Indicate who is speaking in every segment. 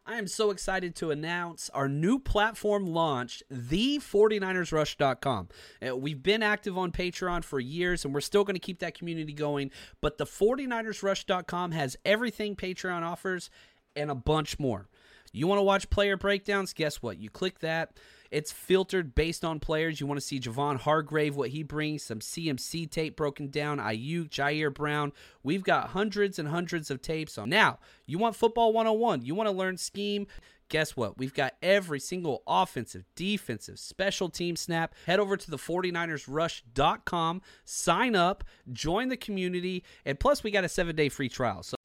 Speaker 1: I am so excited to announce our new platform launch, the49ersrush.com. We've been active on Patreon for years, and we're still going to keep that community going, but the 49ersrush.com has everything Patreon offers and a bunch more. You want to watch player breakdowns? Guess what? You click that. It's filtered based on players. You want to see Javon Hargrave, what he brings, some CMC tape broken down, Ayuk, Jair Brown. We've got hundreds and hundreds of tapes on. Now, you want football 101. You want to learn scheme. Guess what? We've got every single offensive, defensive, special team snap. Head over to the 49ersrush.com, sign up, join the community, and plus we got a 7-day free trial. So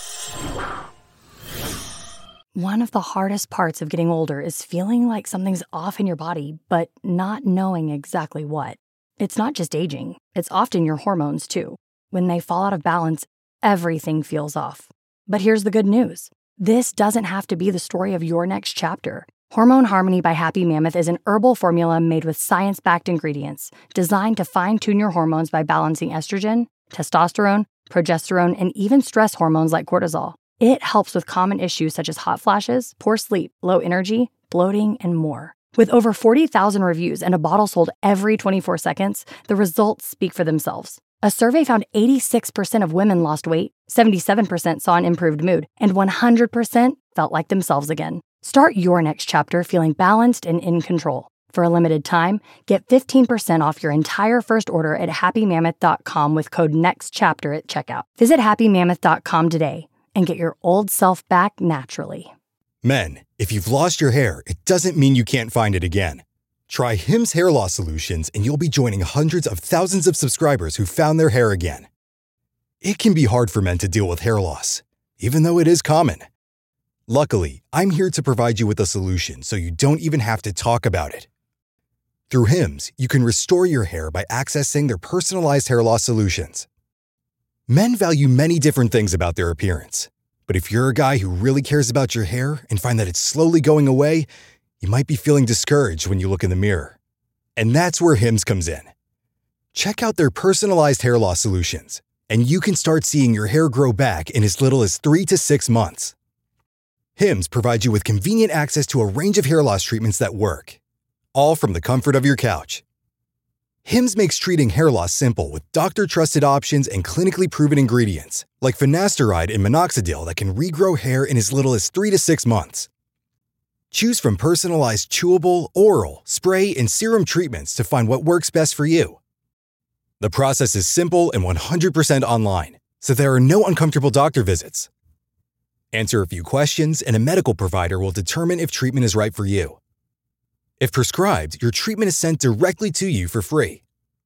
Speaker 2: one of the hardest parts of getting older is feeling like something's off in your body, but not knowing exactly what. It's not just aging. It's often your hormones, too. When they fall out of balance, everything feels off. But here's the good news. This doesn't have to be the story of your next chapter. Hormone Harmony by Happy Mammoth is an herbal formula made with science-backed ingredients designed to fine-tune your hormones by balancing estrogen, testosterone, progesterone, and even stress hormones like cortisol. It helps with common issues such as hot flashes, poor sleep, low energy, bloating, and more. With over 40,000 reviews and a bottle sold every 24 seconds, the results speak for themselves. A survey found 86% of women lost weight, 77% saw an improved mood, and 100% felt like themselves again. Start your next chapter feeling balanced and in control. For a limited time, get 15% off your entire first order at happymammoth.com with code NEXTCHAPTER at checkout. Visit happymammoth.com today and get your old self back naturally.
Speaker 3: Men, if you've lost your hair, it doesn't mean you can't find it again. Try Hims Hair Loss Solutions and you'll be joining hundreds of thousands of subscribers who found their hair again. It can be hard for men to deal with hair loss, even though it is common. Luckily, I'm here to provide you with a solution so you don't even have to talk about it. Through Hims, you can restore your hair by accessing their personalized hair loss solutions. Men value many different things about their appearance. But if you're a guy who really cares about your hair and find that it's slowly going away, you might be feeling discouraged when you look in the mirror. And that's where Hims comes in. Check out their personalized hair loss solutions, and you can start seeing your hair grow back in as little as 3 to 6 months. Hims provides you with convenient access to a range of hair loss treatments that work, all from the comfort of your couch. Hims makes treating hair loss simple with doctor-trusted options and clinically proven ingredients, like finasteride and minoxidil that can regrow hair in as little as 3 to 6 months. Choose from personalized chewable, oral, spray, and serum treatments to find what works best for you. The process is simple and 100% online, so there are no uncomfortable doctor visits. Answer a few questions and a medical provider will determine if treatment is right for you. If prescribed, your treatment is sent directly to you for free.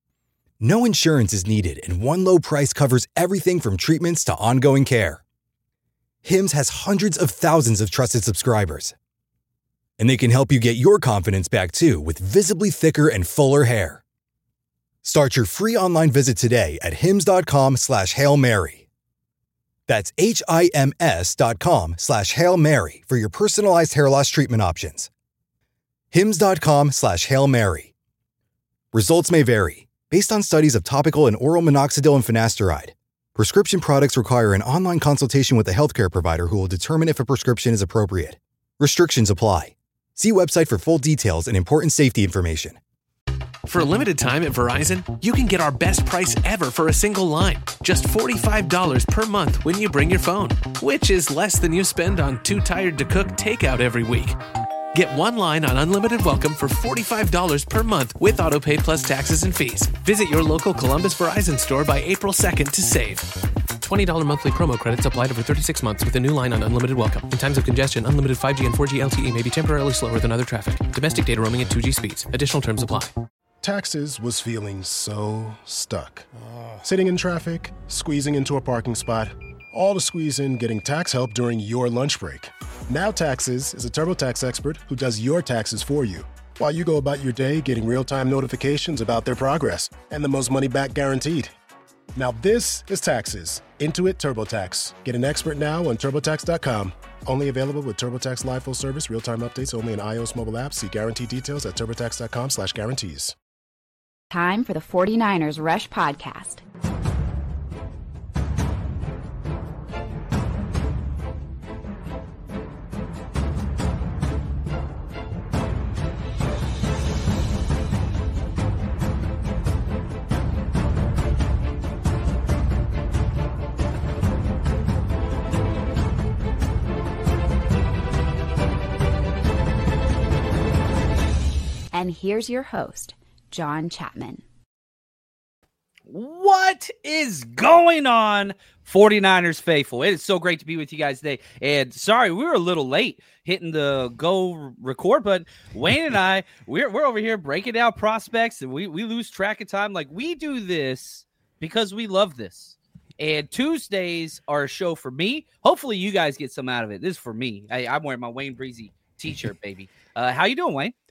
Speaker 3: No insurance is needed, and one low price covers everything from treatments to ongoing care. Hims has hundreds of thousands of trusted subscribers. And they can help you get your confidence back too with visibly thicker and fuller hair. Start your free online visit today at hims.com/Hail Mary. That's HIMS.com/Hail Mary for your personalized hair loss treatment options. hims.com/Hail Mary. Results may vary, based on studies of topical and oral minoxidil and finasteride. Prescription products require an online consultation with a healthcare provider who will determine if a prescription is appropriate. Restrictions apply. See website for full details and important safety information.
Speaker 4: For a limited time at Verizon, you can get our best price ever for a single line. Just $45 per month when you bring your phone, which is less than you spend on Too Tired to Cook takeout every week. Get one line on Unlimited Welcome for $45 per month with AutoPay plus taxes and fees. Visit your local Columbus Verizon store by April 2nd to save. $20 monthly promo credits applied over 36 months with a new line on Unlimited Welcome. In times of congestion, unlimited 5G and 4G LTE may be temporarily slower than other traffic. Domestic data roaming at 2G speeds. Additional terms apply.
Speaker 5: Taxes was feeling so stuck. Sitting in traffic, squeezing into a parking spot, all to squeeze in getting tax help during your lunch break. Now Taxes is a TurboTax expert who does your taxes for you, while you go about your day getting real-time notifications about their progress and the most money back guaranteed. Now this is Taxes. Intuit TurboTax. Get an expert now on TurboTax.com. Only available with TurboTax Live Full Service. Real-time updates only in iOS mobile apps. See guarantee details at TurboTax.com/guarantees.
Speaker 6: Time for the 49ers Rush Podcast. And here's your host, John Chapman.
Speaker 1: What is going on, 49ers faithful? It is so great to be with you guys today. And sorry, we were a little late hitting the go record, but Wayne and I, we're over here breaking down prospects, and we lose track of time. Like, we do this because we love this. And Tuesdays are a show for me. Hopefully you guys get some out of it. This is for me. I'm wearing my Wayne Breezy t-shirt, baby. How you doing, Wayne?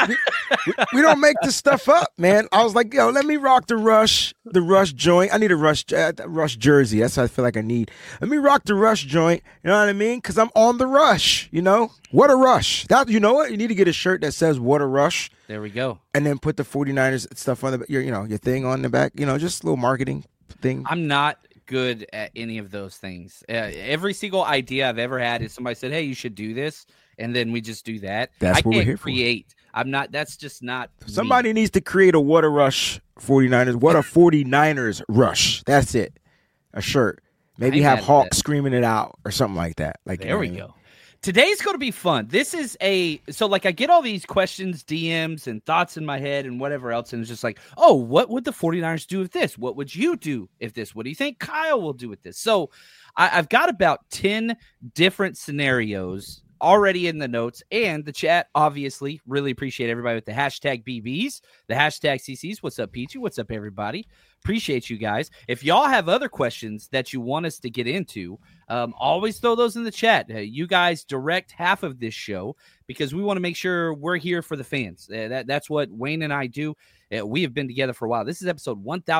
Speaker 7: We don't make this stuff up, man. I was like, yo, let me rock the Rush joint. I need a Rush jersey. That's what I feel like I need. Let me rock the Rush joint. You know what I mean? Because I'm on the Rush. You know what a rush. That, you know what? You need to get a shirt that says "What a Rush." There
Speaker 1: we go.
Speaker 7: And then put the 49ers stuff on your thing on the back. You know, just a little marketing thing.
Speaker 1: I'm not good at any of those things. Every single idea I've ever had is somebody said, "Hey, you should do this," and then we just do that.
Speaker 7: That's what we're here
Speaker 1: for. I'm not. That's just not.
Speaker 7: Somebody needs to create a "What a Rush" 49ers. What a 49ers rush. That's it. A shirt. Maybe have Hawk screaming it out or something like that. Like
Speaker 1: there we go. Today's going to be fun. This is I get all these questions, DMs, and thoughts in my head and whatever else, and it's just like, oh, what would the 49ers do with this? What would you do if this? What do you think Kyle will do with this? So I've got about 10 different scenarios already in the notes, and the chat, obviously. Really appreciate everybody with the hashtag BBs, the hashtag CCs. What's up, Peachy? What's up, everybody? Appreciate you guys. If y'all have other questions that you want us to get into, always throw those in the chat. You guys direct half of this show because we want to make sure we're here for the fans. That's what Wayne and I do. We have been together for a while. This is episode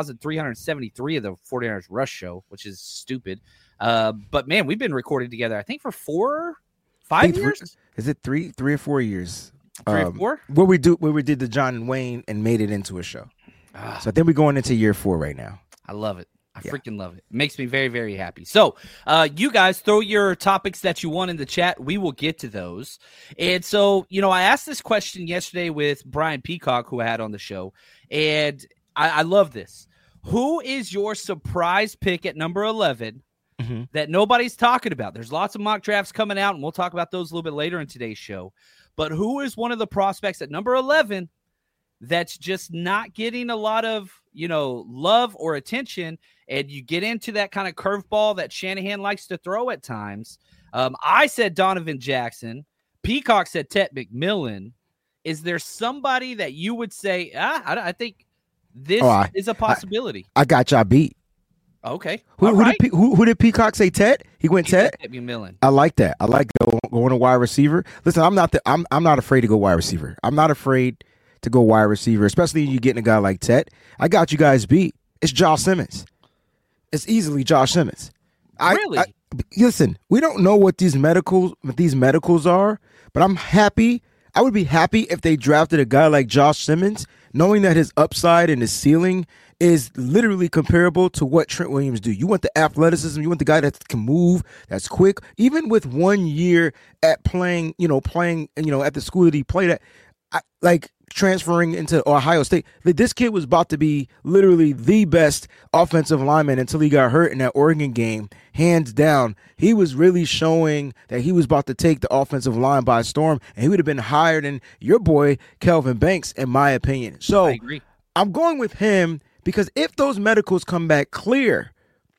Speaker 1: 1373 of the 49ers Rush Show, which is stupid. But, man, we've been recording together, I think, for 5 years?
Speaker 7: Is it three or 4 years?
Speaker 1: 3 or 4?
Speaker 7: Where we did the John and Wayne and made it into a show. So I think we're going into year 4 right now.
Speaker 1: I love it. I freaking love it. It makes me very, very happy. So you guys throw your topics that you want in the chat. We will get to those. And so, I asked this question yesterday with Brian Peacock, who I had on the show, and I love this. Who is your surprise pick at number 11 that nobody's talking about? There's lots of mock drafts coming out, and we'll talk about those a little bit later in today's show. But who is one of the prospects at number 11 that's just not getting a lot of, love or attention, and you get into that kind of curveball that Shanahan likes to throw at times? I said Donovan Jackson. Peacock said Ted McMillan. Is there somebody that you would say, I think this is a possibility?
Speaker 7: I got y'all beat.
Speaker 1: Okay.
Speaker 7: Who did Peacock say? Ted? He went Ted.
Speaker 1: McMillan.
Speaker 7: I like that. I like going to wide receiver. Listen, I'm not afraid to go wide receiver. I'm not afraid to go wide receiver, especially when you're getting a guy like Ted. I got you guys beat. It's Josh Simmons. It's easily Josh Simmons.
Speaker 1: Really?
Speaker 7: Listen, we don't know what these medicals are, but I'm happy. I would be happy if they drafted a guy like Josh Simmons, knowing that his upside and his ceiling is literally comparable to what Trent Williams do. You want the athleticism. You want the guy that can move, that's quick. Even with 1 year at playing, at the school that he played at, transferring into Ohio State, this kid was about to be literally the best offensive lineman until he got hurt in that Oregon game. Hands down, he was really showing that he was about to take the offensive line by storm, and he would have been higher than your boy Kelvin Banks, in my opinion. So
Speaker 1: I agree.
Speaker 7: I'm going with him because if those medicals come back clear,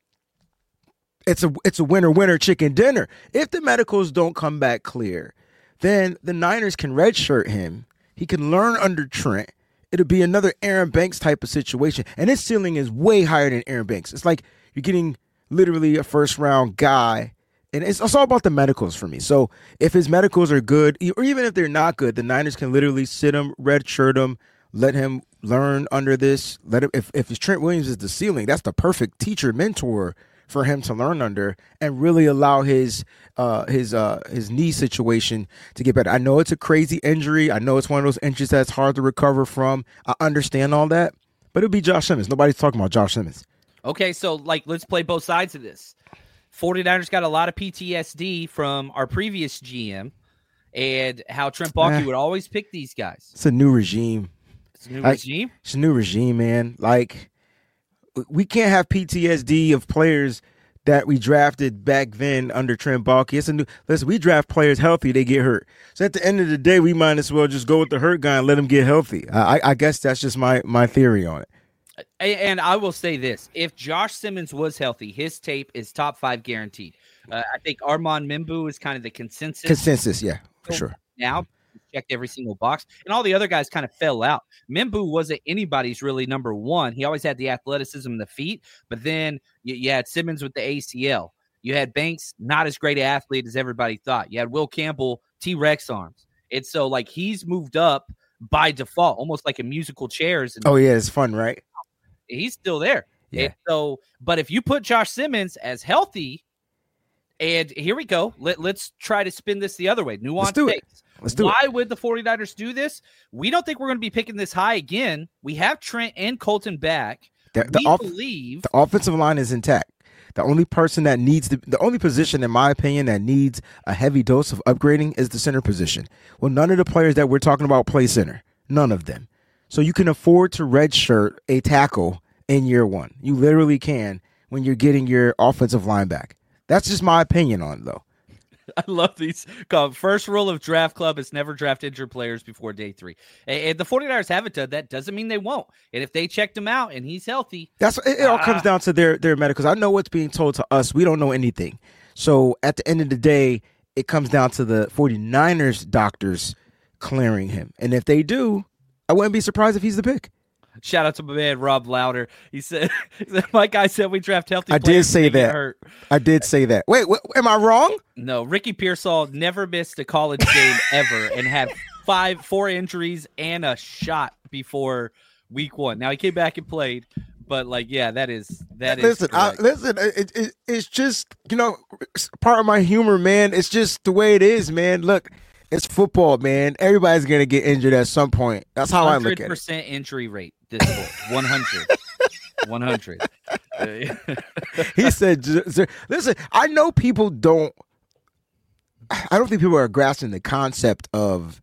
Speaker 7: it's a winner chicken dinner. If the medicals don't come back clear, then the Niners can redshirt him. He can learn under Trent. It'll be another Aaron Banks type of situation. And his ceiling is way higher than Aaron Banks. It's like you're getting literally a first-round guy. And it's all about the medicals for me. So if his medicals are good, or even if they're not good, the Niners can literally sit him, redshirt him, let him learn under this. If Trent Williams is the ceiling, that's the perfect teacher, mentor for him to learn under and really allow his knee situation to get better. I know it's a crazy injury. I know it's one of those injuries that's hard to recover from. I understand all that, but it'll be Josh Simmons. Nobody's talking about Josh Simmons.
Speaker 1: Okay, so let's play both sides of this. 49ers got a lot of PTSD from our previous GM and how Trent Baalke would always pick these guys.
Speaker 7: It's a new regime.
Speaker 1: It's a new regime?
Speaker 7: It's a new regime, man. We can't have PTSD of players that we drafted back then under Trent Baalke. Listen, we draft players healthy, they get hurt. So at the end of the day, we might as well just go with the hurt guy and let him get healthy. I guess that's just my theory on it.
Speaker 1: And I will say this. If Josh Simmons was healthy, his tape is top 5 guaranteed. I think Armand Mimbu is kind of the consensus.
Speaker 7: Consensus, yeah, for sure.
Speaker 1: Now, checked every single box. And all the other guys kind of fell out. Mimbu wasn't anybody's really number one. He always had the athleticism and the feet. But then you had Simmons with the ACL. You had Banks, not as great an athlete as everybody thought. You had Will Campbell, T-Rex arms. And so, like, he's moved up by default, almost like a musical chairs.
Speaker 7: Oh, yeah, it's fun, right?
Speaker 1: He's still there.
Speaker 7: Yeah.
Speaker 1: And so, but if you put Josh Simmons as healthy, and here we go, let's try to spin this the other way. Nuance takes. Why would the 49ers do this? We don't think we're going to be picking this high again. We have Trent and Colton back. We believe
Speaker 7: the offensive line is intact. The only person that the only position, in my opinion, that needs a heavy dose of upgrading is the center position. Well, none of the players that we're talking about play center. None of them. So you can afford to redshirt a tackle in year one. You literally can when you're getting your offensive line back. That's just my opinion on it, though.
Speaker 1: I love these. First rule of Draft Club is never draft injured players before day 3. And the 49ers haven't done that. Doesn't mean they won't. And if they checked him out and he's healthy.
Speaker 7: It all comes down to their medicals. I know what's being told to us. We don't know anything. So at the end of the day, it comes down to the 49ers doctors clearing him. And if they do, I wouldn't be surprised if he's the pick.
Speaker 1: Shout out to my man Rob Louder. He said, "My guy said we draft healthy."
Speaker 7: I did say that. I did say that. Wait, am I wrong?
Speaker 1: No, Ricky Pearsall never missed a college game ever, and had 4 injuries and a shot before week 1. Now he came back and played, but that is.
Speaker 7: Listen, it's just part of my humor, man. It's just the way it is, man. Look. It's football, man. Everybody's going to get injured at some point. That's how I look at it.
Speaker 1: 100% injury rate this sport. 100. 100.
Speaker 7: He said, listen, I know people don't – I don't think people are grasping the concept of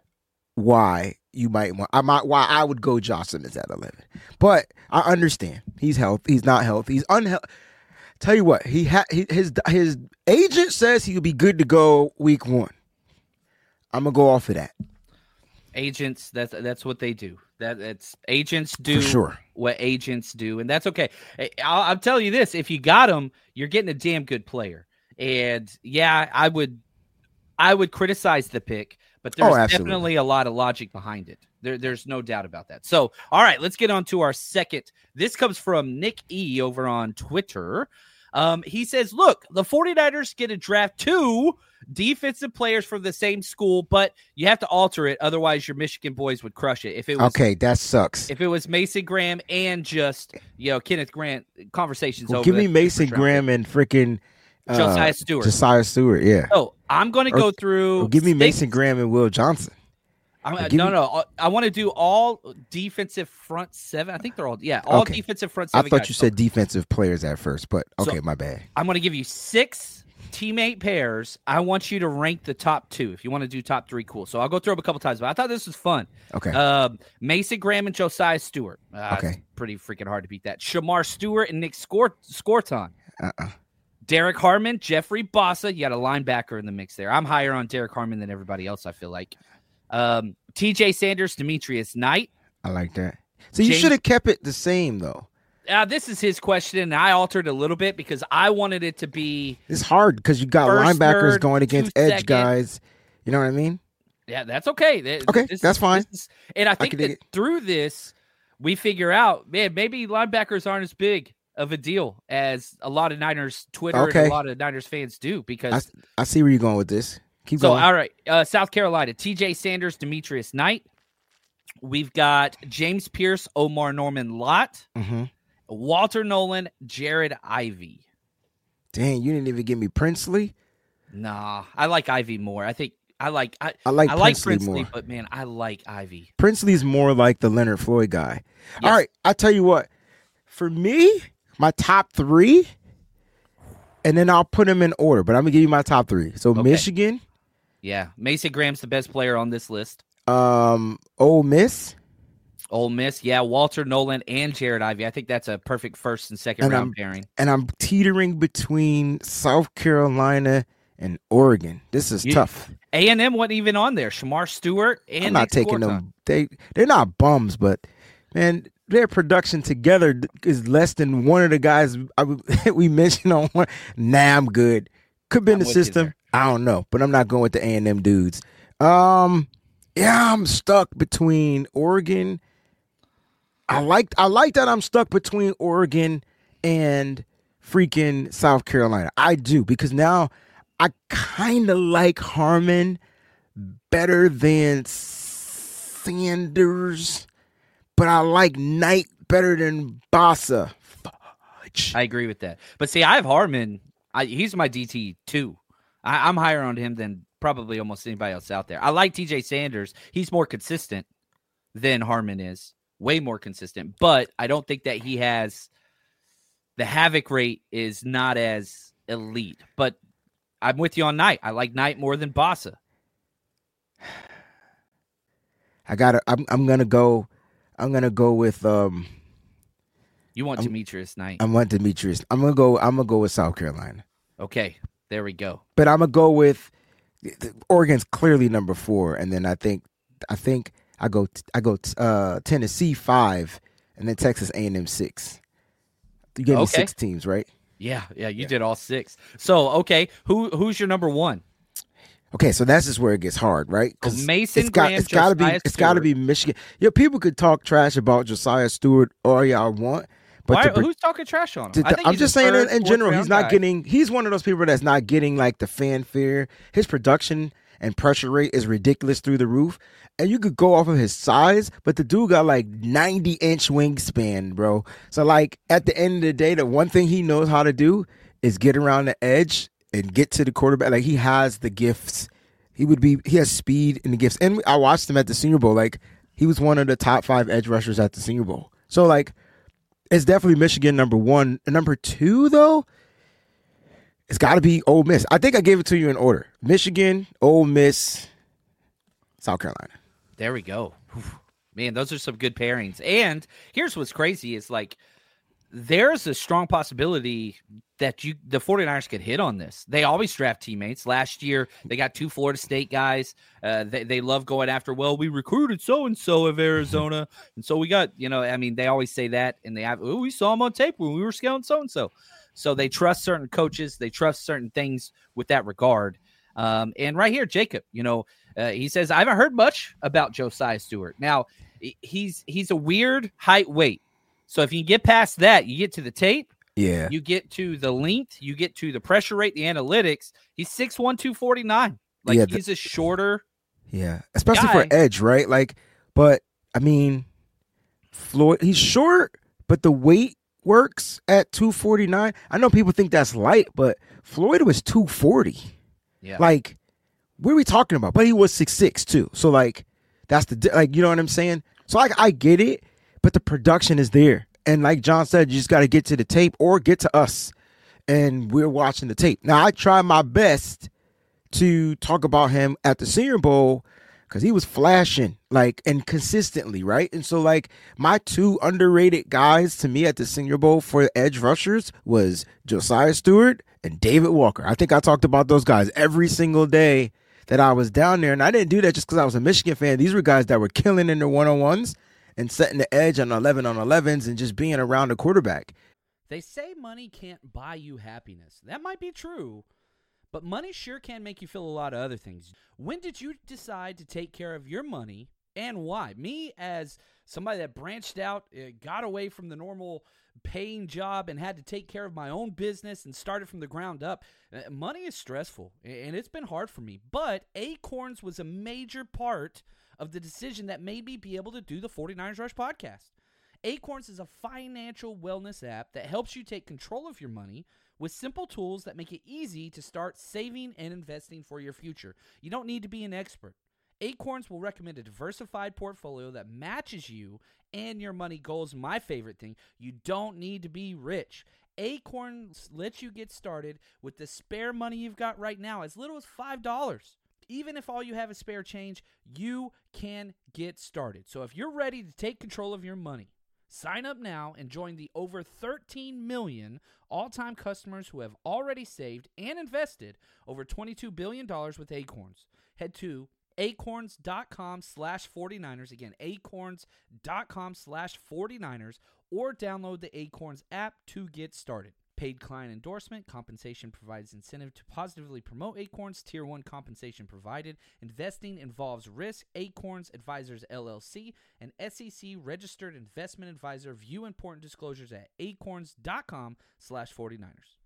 Speaker 7: why you might want – why I would go Josh Simmons at 11. But I understand. He's healthy. He's not healthy. He's unhealthy. Tell you what, his agent says he would be good to go week 1. I'm gonna go off of that.
Speaker 1: Agents, that's what they do. That's agents do
Speaker 7: for sure.
Speaker 1: What agents do, and that's okay. I'll tell you this: if you got him, you're getting a damn good player. And yeah, I would criticize the pick, but there's definitely a lot of logic behind it. There's no doubt about that. So, all right, let's get on to our second. This comes from Nick E over on Twitter. He says, look, the 49ers get to draft 2 defensive players from the same school, but you have to alter it. Otherwise, your Michigan boys would crush it. If it was
Speaker 7: okay, that sucks.
Speaker 1: If it was Mason Graham and just, Kenneth Grant, conversations over.
Speaker 7: Give me Mason Graham and freaking
Speaker 1: Josiah Stewart.
Speaker 7: Yeah.
Speaker 1: So I'm going to go through.
Speaker 7: Or give me Mason Graham and Will Johnson.
Speaker 1: No. I want to do all defensive front 7. I think they're all defensive front 7.
Speaker 7: I thought you said defensive players at first, but okay, my bad.
Speaker 1: I'm going to give you 6 teammate pairs. I want you to rank the top 2. If you want to do top 3, cool. So I'll go through them a couple times, but I thought this was fun.
Speaker 7: Okay.
Speaker 1: Mason Graham and Josiah Stewart.
Speaker 7: Okay.
Speaker 1: It's pretty freaking hard to beat that. Shamar Stewart and Nick Scorton. Derek Harmon, Jeffrey Bossa. You got a linebacker in the mix there. I'm higher on Derek Harmon than everybody else, I feel like. TJ Sanders, Demetrius Knight.
Speaker 7: I like that. So you should have kept it the same, though.
Speaker 1: This is his question, and I altered a little bit because I wanted it to be.
Speaker 7: It's hard because you got linebackers going against edge guys. You know what I mean?
Speaker 1: Yeah, that's okay.
Speaker 7: That's fine.
Speaker 1: And I think that through this, we figure out, man, maybe linebackers aren't as big of a deal as a lot of Niners Twitter and a lot of Niners fans do. Because
Speaker 7: I see where you're going with this. Keep going.
Speaker 1: All right. South Carolina, TJ Sanders, Demetrius Knight. We've got James Pierce, Omar Norman Lott, Walter Nolan, Jared Ivey.
Speaker 7: Dang, you didn't even give me Princely?
Speaker 1: Nah, I like Ivey more. I think I like
Speaker 7: Princely more.
Speaker 1: But man, I like Ivey.
Speaker 7: Princely's more like the Leonard Floyd guy. Yes. All right, I'll tell you what. For me, my top 3, and then I'll put them in order, but I'm going to give you my top 3. So Michigan.
Speaker 1: Yeah, Mason Graham's the best player on this list.
Speaker 7: Ole Miss.
Speaker 1: Ole Miss, yeah, Walter Nolan and Jared Ivey. I think that's a perfect first and second round pairing.
Speaker 7: And I'm teetering between South Carolina and Oregon. This is tough.
Speaker 1: A&M wasn't even on there. Shamar Stewart and
Speaker 7: I'm not taking them. They're not bums, but man, their production together is less than one of the guys we mentioned on one. Nah, I'm good. Could be in the system. I don't know, but I'm not going with the A&M dudes. Yeah, I'm stuck between Oregon. I like that I'm stuck between Oregon and freaking South Carolina. I do, because now I kind of like Harmon better than Sanders, but I like Knight better than Bossa. Fudge.
Speaker 1: I agree with that. But see, I have Harmon. He's my DT too. I'm higher on him than probably almost anybody else out there. I like TJ Sanders. He's more consistent than Harmon is. Way more consistent. But I don't think that he has the havoc rate is not as elite. But I'm with you on Knight. I like Knight more than Bossa.
Speaker 7: I'm gonna go with
Speaker 1: You want Demetrius Knight.
Speaker 7: I want Demetrius. I'm gonna go with South Carolina.
Speaker 1: Okay, there we go.
Speaker 7: But I'm gonna go with Oregon's clearly number 4, and then I think I go Tennessee 5, and then Texas A&M 6. You gave me 6 teams, right?
Speaker 1: Yeah, you did all 6. So okay, who's your number 1?
Speaker 7: Okay, so that's just where it gets hard, right?
Speaker 1: Because Mason
Speaker 7: it's got to be Michigan. Yeah, people could talk trash about Josiah Stewart all y'all want, but
Speaker 1: who's talking trash on him?
Speaker 7: I'm just saying in general, he's not getting. He's one of those people that's not getting like the fanfare. His production and pressure rate is ridiculous through the roof, and you could go off of his size, but the dude got like 90-inch wingspan, bro. So like at the end of the day, the one thing he knows how to do is get around the edge and get to the quarterback. Like he has the gifts. He has speed and the gifts. And I watched him at the Senior Bowl. Like he was one of the top 5 edge rushers at the Senior Bowl. So like it's definitely Michigan number 1. Number 2 though, it's got to be Ole Miss. I think I gave it to you in order: Michigan, Ole Miss, South Carolina.
Speaker 1: There we go. Man, those are some good pairings. And here's what's crazy is like there's a strong possibility that the 49ers could hit on this. They always draft teammates. Last year, they got 2 Florida State guys. They love going after, we recruited so-and-so of Arizona. And so we got, they always say that. And we saw them on tape when we were scouting so-and-so. So they trust certain coaches. They trust certain things with that regard. And right here, Jacob, he says, I haven't heard much about Josiah Stewart. Now, he's a weird height weight. So if you get past that, you get to the tape.
Speaker 7: Yeah.
Speaker 1: You get to the length. You get to the pressure rate, the analytics. He's 6'1", 249. He's a shorter
Speaker 7: especially
Speaker 1: guy.
Speaker 7: For edge, right? But, I mean, Floyd, he's short, but the weight works at 249. I know people think that's light, but Floyd was 240.
Speaker 1: Yeah.
Speaker 7: What are we talking about? But he was 6'6", too. So, that's you know what I'm saying? So, I get it, but the production is there. And like John said, you just got to get to the tape or get to us. And we're watching the tape. Now, I try my best to talk about him at the Senior Bowl because he was flashing, and consistently, right? And so, my 2 underrated guys to me at the Senior Bowl for edge rushers was Josiah Stewart and David Walker. I think I talked about those guys every single day that I was down there. And I didn't do that just because I was a Michigan fan. These were guys that were killing in their one-on-ones and setting the edge on 11-on-11s and just being around the quarterback.
Speaker 1: They say money can't buy you happiness. That might be true, but money sure can make you feel a lot of other things. When did you decide to take care of your money and why? Me, as somebody that branched out, got away from the normal paying job and had to take care of my own business and started from the ground up, money is stressful, and it's been hard for me. But Acorns was a major part of the decision that made me be able to do the 49ers Rush podcast. Acorns is a financial wellness app that helps you take control of your money with simple tools that make it easy to start saving and investing for your future. You don't need to be an expert. Acorns will recommend a diversified portfolio that matches you and your money goals. My favorite thing, you don't need to be rich. Acorns lets you get started with the spare money you've got right now, as little as $5. Even if all you have is spare change, you can get started. So if you're ready to take control of your money, sign up now and join the over 13 million all-time customers who have already saved and invested over $22 billion with Acorns. Head to acorns.com/49ers. Again, acorns.com/49ers, or download the Acorns app to get started. Paid client endorsement. Compensation provides incentive to positively promote Acorns. Tier 1 compensation provided. Investing involves risk. Acorns Advisors, LLC, an SEC registered investment advisor. View important disclosures at acorns.com/49ers.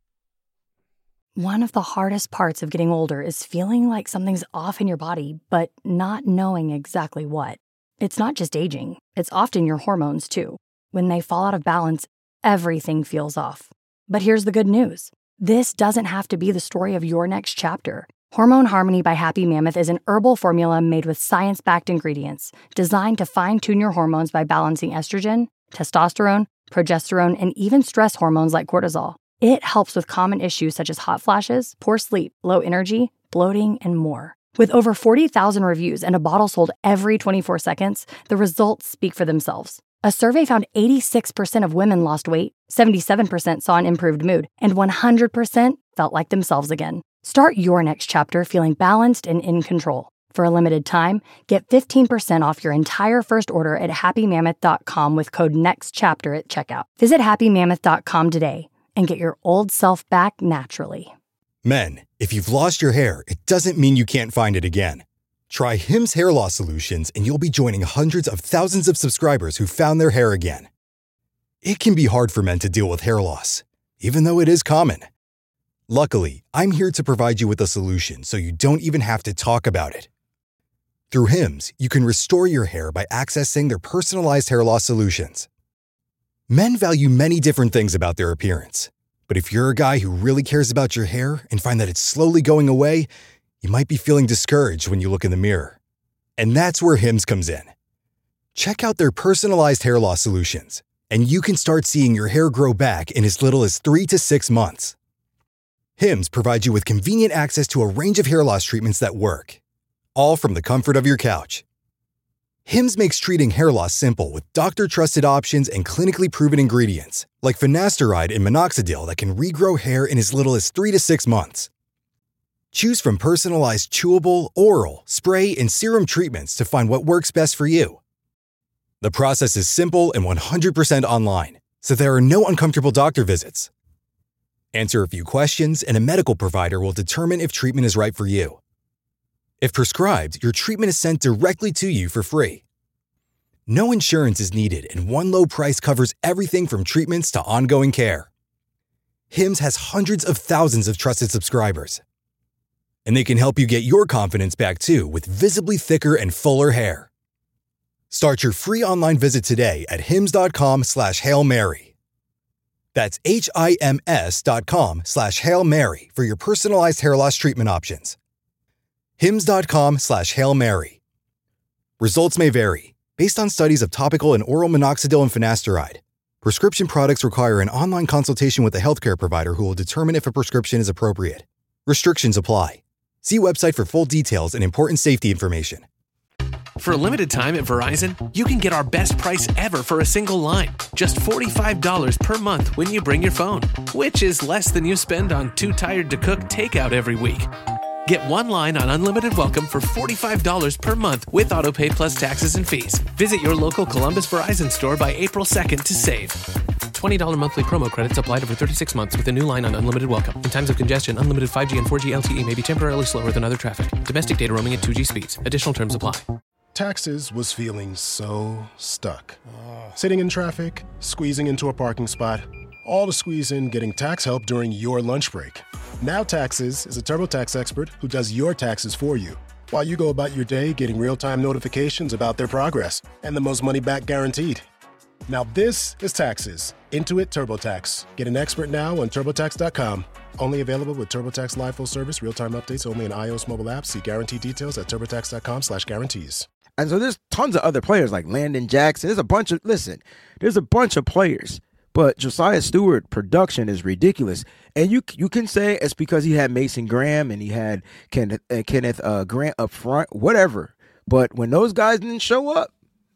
Speaker 2: One of the hardest parts of getting older is feeling like something's off in your body, but not knowing exactly what. It's not just aging. It's often your hormones, too. When they fall out of balance, everything feels off. But here's the good news. This doesn't have to be the story of your next chapter. Hormone Harmony by Happy Mammoth is an herbal formula made with science-backed ingredients designed to fine-tune your hormones by balancing estrogen, testosterone, progesterone, and even stress hormones like cortisol. It helps with common issues such as hot flashes, poor sleep, low energy, bloating, and more. With over 40,000 reviews and a bottle sold every 24 seconds, the results speak for themselves. A survey found 86% of women lost weight, 77% saw an improved mood, and 100% felt like themselves again. Start your next chapter feeling balanced and in control. For a limited time, get 15% off your entire first order at happymammoth.com with code NEXTCHAPTER at checkout. Visit happymammoth.com today and get your old self back naturally.
Speaker 3: Men, if you've lost your hair, it doesn't mean you can't find it again. Try Hims Hair Loss Solutions and you'll be joining hundreds of thousands of subscribers who found their hair again. It can be hard for men to deal with hair loss, even though it is common. Luckily, I'm here to provide you with a solution so you don't even have to talk about it. Through Hims, you can restore your hair by accessing their personalized hair loss solutions. Men value many different things about their appearance, but if you're a guy who really cares about your hair and find that it's slowly going away, you might be feeling discouraged when you look in the mirror. And that's where Hims comes in. Check out their personalized hair loss solutions, and you can start seeing your hair grow back in as little as 3 to 6 months. Hims provides you with convenient access to a range of hair loss treatments that work, all from the comfort of your couch. Hims makes treating hair loss simple with doctor-trusted options and clinically proven ingredients, like finasteride and minoxidil that can regrow hair in as little as 3 to 6 months. Choose from personalized chewable, oral, spray, and serum treatments to find what works best for you. The process is simple and 100% online, so there are no uncomfortable doctor visits. Answer a few questions, and a medical provider will determine if treatment is right for you. If prescribed, your treatment is sent directly to you for free. No insurance is needed, and one low price covers everything from treatments to ongoing care. Hims has hundreds of thousands of trusted subscribers. And they can help you get your confidence back too with visibly thicker and fuller hair. Start your free online visit today at hims.com/Hail Mary. That's HIMS.com/Hail Mary for your personalized hair loss treatment options. hims.com/Hail Mary. Results may vary based on studies of topical and oral minoxidil and finasteride. Prescription products require an online consultation with a healthcare provider who will determine if a prescription is appropriate. Restrictions apply. See website for full details and important safety information.
Speaker 4: For a limited time at Verizon, you can get our best price ever for a single line. Just $45 per month when you bring your phone, which is less than you spend on Too Tired to Cook takeout every week. Get one line on Unlimited Welcome for $45 per month with AutoPay plus taxes and fees. Visit your local Columbus Verizon store by April 2nd to save. $20 monthly promo credits applied over 36 months with a new line on Unlimited Welcome. In times of congestion, unlimited 5G and 4G LTE may be temporarily slower than other traffic. Domestic data roaming at 2G speeds. Additional terms apply.
Speaker 5: Taxes was feeling so stuck. Sitting in traffic, squeezing into a parking spot, all to squeeze in getting tax help during your lunch break. Now Taxes is a TurboTax expert who does your taxes for you, while you go about your day getting real-time notifications about their progress and the most money back guaranteed. Now this is Taxes. Intuit TurboTax. Get an expert now on TurboTax.com. Only available with TurboTax Live Full Service, real-time updates only in iOS mobile apps. See guarantee details at TurboTax.com/guarantees.
Speaker 7: And so there's tons of other players like Landon Jackson. There's a bunch of players. But Josiah Stewart production is ridiculous, and you can say it's because he had Mason Graham and he had Kenneth Grant up front, whatever. But when those guys didn't show up,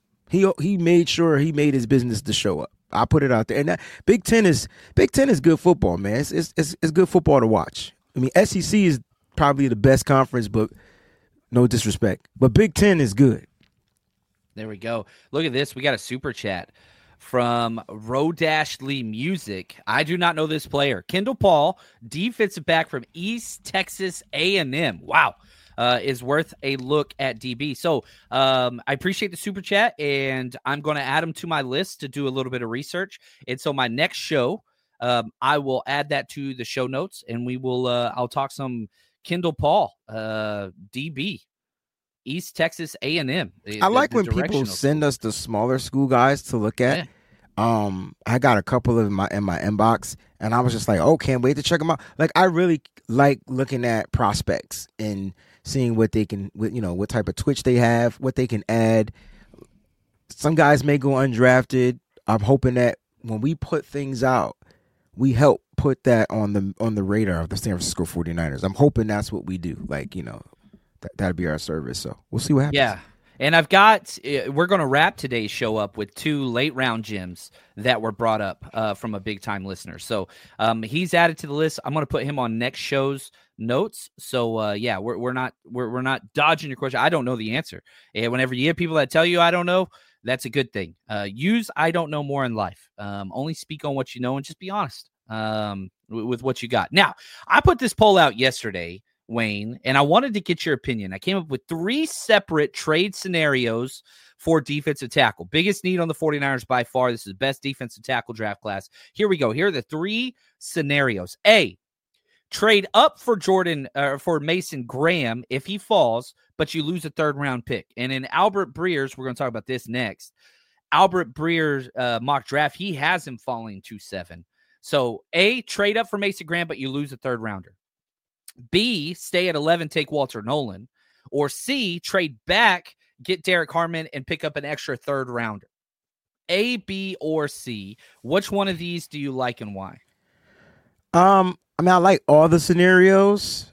Speaker 7: he made sure he made his business to show up. I put it out there, and that Big Ten is good football, man. It's good football to watch. I mean, SEC is probably the best conference, but no disrespect, but Big Ten is good.
Speaker 1: There we go. Look at this. We got a super chat from Rodashley Music. I do not know this player. Kendall Paul, defensive back from East Texas A&M. Wow. Is worth a look at DB. So I appreciate the super chat, and I'm going to add him to my list to do a little bit of research. And so my next show, I will add that to the show notes, and we will I'll talk some Kendall Paul, DB. East Texas A&M.
Speaker 7: I like when people send us the smaller school guys to look at. Yeah. I got a couple of in my inbox, and I was just like, oh, can't wait to check them out. Like, I really like looking at prospects and seeing what they can, what type of twitch they have, what they can add. Some guys may go undrafted. I'm hoping that when we put things out, we help put that on the radar of the San Francisco 49ers. I'm hoping that's what we do. Like, that'd be our service. So we'll see what happens.
Speaker 1: Yeah. And we're going to wrap today's show up with 2 late round gems that were brought up from a big time listener. So he's added to the list. I'm going to put him on next show's notes. So we're not dodging your question. I don't know the answer. And whenever you hear people that tell you I don't know, that's a good thing. Use I don't know more in life. Only speak on what you know and just be honest with what you got. Now, I put this poll out yesterday, Wayne, and I wanted to get your opinion. I came up with 3 separate trade scenarios for defensive tackle. Biggest need on the 49ers by far. This is the best defensive tackle draft class. Here we go. Here are the 3 scenarios. A, trade up for for Mason Graham if he falls, but you lose a 3rd round pick. And in Albert Breer's, we're going to talk about this next. Albert Breer's mock draft, he has him falling to 7. So A, trade up for Mason Graham, but you lose a 3rd rounder. B, stay at 11, take Walter Nolan. Or C, trade back, get Derek Harmon, and pick up an extra 3rd rounder. A, B, or C. Which one of these do you like and why?
Speaker 7: I like all the scenarios.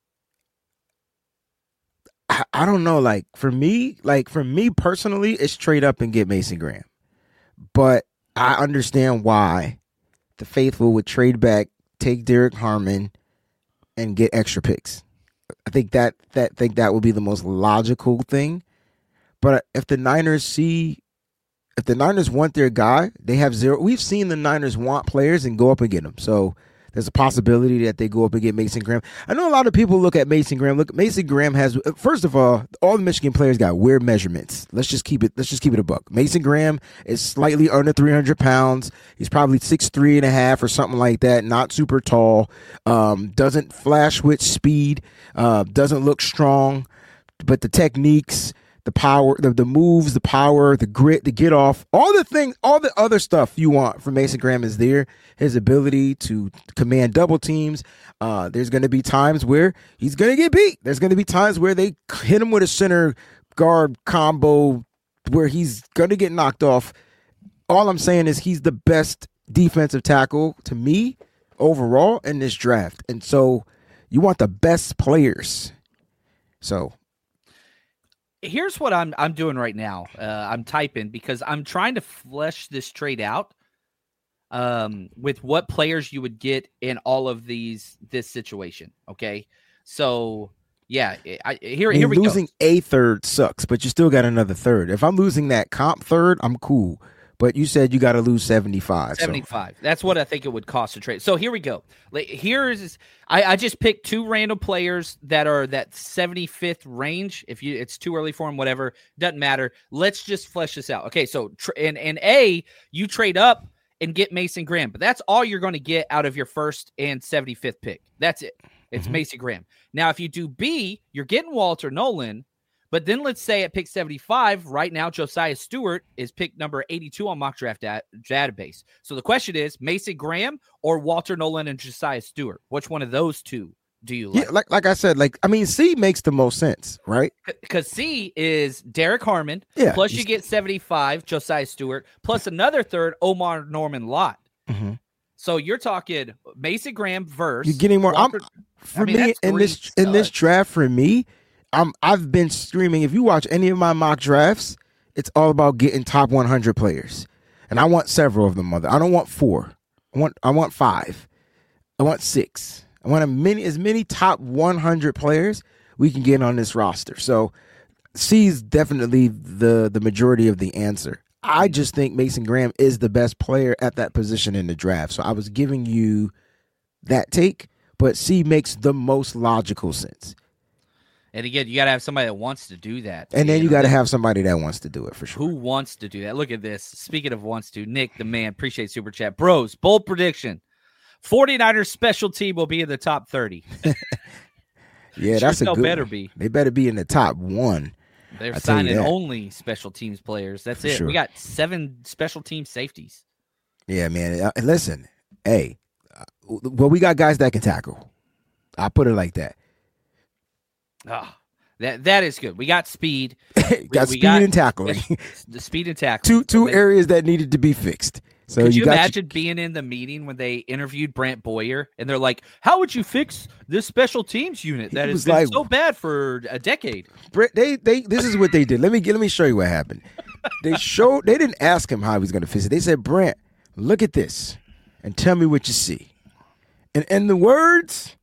Speaker 7: I don't know. Like for me personally, it's trade up and get Mason Graham. But I understand why the faithful would trade back, take Derek Harmon, and get extra picks. I think that would be the most logical thing. But if the Niners want their guy, they have 0. We've seen the Niners want players and go up and get them. So there's a possibility that they go up and get Mason Graham. I know a lot of people look at Mason Graham. Look, Mason Graham has, first of all the Michigan players got weird measurements. Let's just keep it a buck. Mason Graham is slightly under 300 pounds. He's probably 6'3.5" or something like that. Not super tall. Doesn't flash with speed. Doesn't look strong. But the techniques, the power, the moves, the power, the grit, the get off, all the other stuff you want from Mason Graham is there. His ability to command double teams. There's going to be times where he's going to get beat. There's going to be times where they hit him with a center guard combo where he's going to get knocked off. All I'm saying is he's the best defensive tackle to me overall in this draft. And so you want the best players. So
Speaker 1: here's what I'm doing right now. I'm typing because I'm trying to flesh this trade out with what players you would get in all of this situation. Okay, so yeah, here we go.
Speaker 7: Losing a 3rd sucks, but you still got another 3rd. If I'm losing that comp 3rd, I'm cool. But you said you got to lose 75.
Speaker 1: 75. So. That's what I think it would cost to trade. So here we go. I just picked 2 random players that are that 75th range. If it's too early for them, whatever, doesn't matter. Let's just flesh this out. Okay, so in A, you trade up and get Mason Graham, but that's all you're going to get out of your 1st and 75th pick. That's it. It's Mason Graham. Now, if you do B, you're getting Walter Nolan. But then let's say at pick 75, right now, Josiah Stewart is pick number 82 on mock draft database. So the question is Mason Graham or Walter Nolan and Josiah Stewart? Which one of those 2 do you like?
Speaker 7: Yeah, like I said, C makes the most sense, right?
Speaker 1: Because C is Derek Harmon, plus you get 75, Josiah Stewart, plus another 3rd, Omar Norman Lott. So you're talking Mason Graham versus
Speaker 7: you're getting more.
Speaker 1: Walker.
Speaker 7: In this draft, for me, I've been screaming. If you watch any of my mock drafts, it's all about getting top 100 players, and I want several of them. I don't want 4. I want 5. I want 6. I want as many top 100 players we can get on this roster. So C is definitely the majority of the answer. I just think Mason Graham is the best player at that position in the draft. So I was giving you that take, but C makes the most logical sense.
Speaker 1: And again, you got to have somebody that wants to do that.
Speaker 7: And then you got to have somebody that wants to do it for sure.
Speaker 1: Who wants to do that? Look at this. Speaking of wants to, Nick, the man, appreciate Super Chat. Bros, bold prediction. 49ers special team will be in the top 30.
Speaker 7: Yeah, that's a good
Speaker 1: better
Speaker 7: one.
Speaker 1: be.
Speaker 7: They better be in the top 1.
Speaker 1: They're signing only special teams players. That's it.
Speaker 7: Sure.
Speaker 1: We got 7 special team safeties.
Speaker 7: Yeah, man. Listen, hey, well, we got guys that can tackle. I'll put it like that.
Speaker 1: Oh, that is good. We got speed.
Speaker 7: got speed and tackling.
Speaker 1: The speed and tackling.
Speaker 7: Two areas that needed to be fixed. So
Speaker 1: could you imagine being in the meeting when they interviewed Brant Boyer and they're like, "How would you fix this special teams unit that has been so bad for a decade?"
Speaker 7: They this is what they did. Let me show you what happened. They didn't ask him how he was going to fix it. They said, "Brant, look at this and tell me what you see." And in the words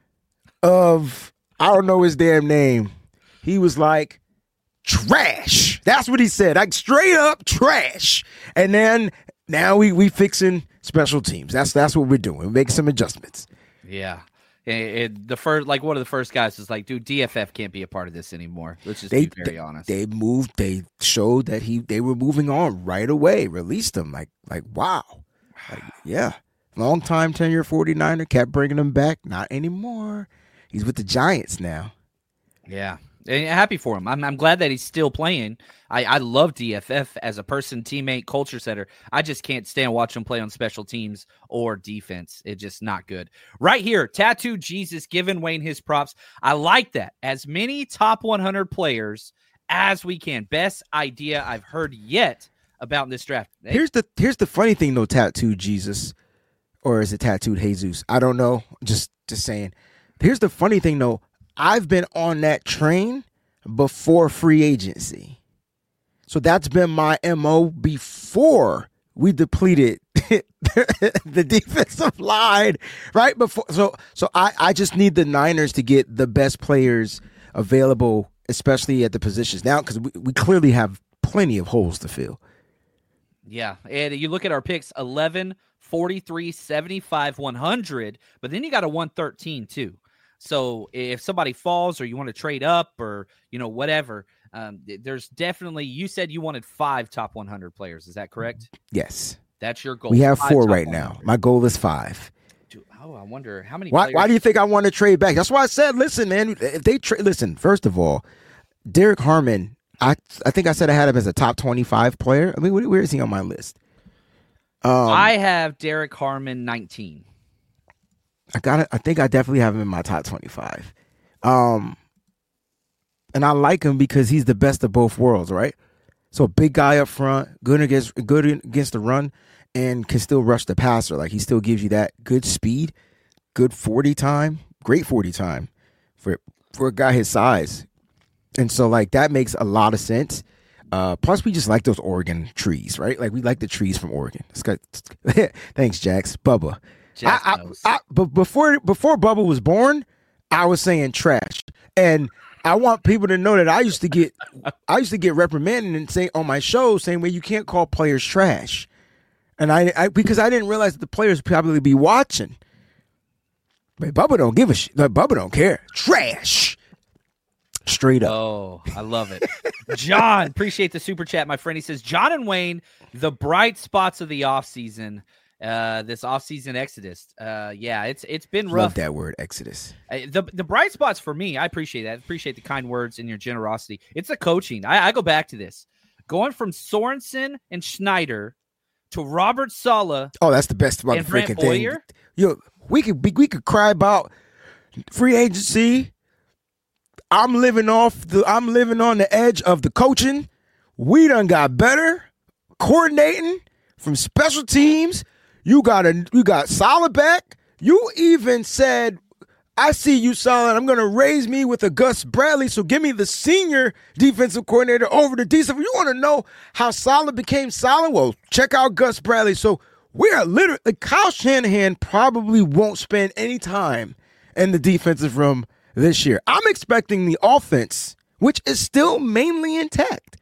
Speaker 7: of I don't know his damn name, he was like, "Trash." That's what he said. Like straight up trash. And then now we fixing special teams. That's what we're doing. We're making some adjustments.
Speaker 1: Yeah. The first, like one of the first guys was like, dude, DFF can't be a part of this anymore. Let's just be very honest.
Speaker 7: They showed that they were moving on right away, released him. Like wow. Like, yeah. Long time tenure 49er, kept bringing him back. Not anymore. He's with the Giants now.
Speaker 1: Yeah. And happy for him. I'm glad that he's still playing. I love DFF as a person, teammate, culture setter. I just can't stand watching him play on special teams or defense. It's just not good. Right here, Tattoo Jesus giving Wayne his props. I like that. As many top 100 players as we can. Best idea I've heard yet about this draft.
Speaker 7: Here's the funny thing though, Tattoo Jesus, or is it Tattooed Jesus? I don't know. Just saying. Here's the funny thing though. I've been on that train before free agency. So that's been my MO before we depleted the defensive line, right? Before, so I just need the Niners to get the best players available, especially at the positions now, because we clearly have plenty of holes to fill.
Speaker 1: Yeah, and you look at our picks, 11, 43, 75, 100, but then you got a 113 too. So if somebody falls or you want to trade up or, whatever, there's definitely, you said you wanted 5 top 100 players. Is that correct?
Speaker 7: Yes.
Speaker 1: That's your goal.
Speaker 7: We have 4 right now. My goal is 5.
Speaker 1: Dude, I wonder how many
Speaker 7: Why do you think I want to trade back? That's why I said, listen, man, if they listen, first of all, Derek Harmon, I think I said I had him as a top 25 player. I mean, where is he on my list?
Speaker 1: I have Derek Harmon 19.
Speaker 7: I think I definitely have him in my top 25. And I like him because he's the best of both worlds, right? So big guy up front, good against the run, and can still rush the passer. Like he still gives you that good speed, good 40 time, great 40 time for a guy his size. And so like that makes a lot of sense. Plus we just like those Oregon trees, right? Like we like the trees from Oregon. Thanks, Jax. Bubba. But before Bubba was born, I was saying trash, and I want people to know that I used to get reprimanded and say on my show saying, "Well, you can't call players trash," and I because I didn't realize that the players probably be watching. But Bubba don't give a shit. Bubba don't care. Trash. Straight up.
Speaker 1: Oh, I love it. John, appreciate the super chat, my friend. He says, John and Wayne, the bright spots of the offseason. This offseason exodus. Yeah, it's been rough.
Speaker 7: Love that word, exodus.
Speaker 1: The bright spots for me, I appreciate that. I appreciate the kind words and your generosity. It's the coaching. I go back to this. Going from Sorensen and Schneider to Robert Saleh.
Speaker 7: Oh, that's the best motherfucking thing. Yo, we could cry about free agency. I'm living on the edge of the coaching. We done got better coordinating from special teams. You got Saleh back. You even said, I see you, Saleh. I'm going to raise me with a Gus Bradley, so give me the senior defensive coordinator over the defensive. You want to know how Saleh became Saleh? Well, check out Gus Bradley. So we are literally, Kyle Shanahan probably won't spend any time in the defensive room this year. I'm expecting the offense, which is still mainly intact,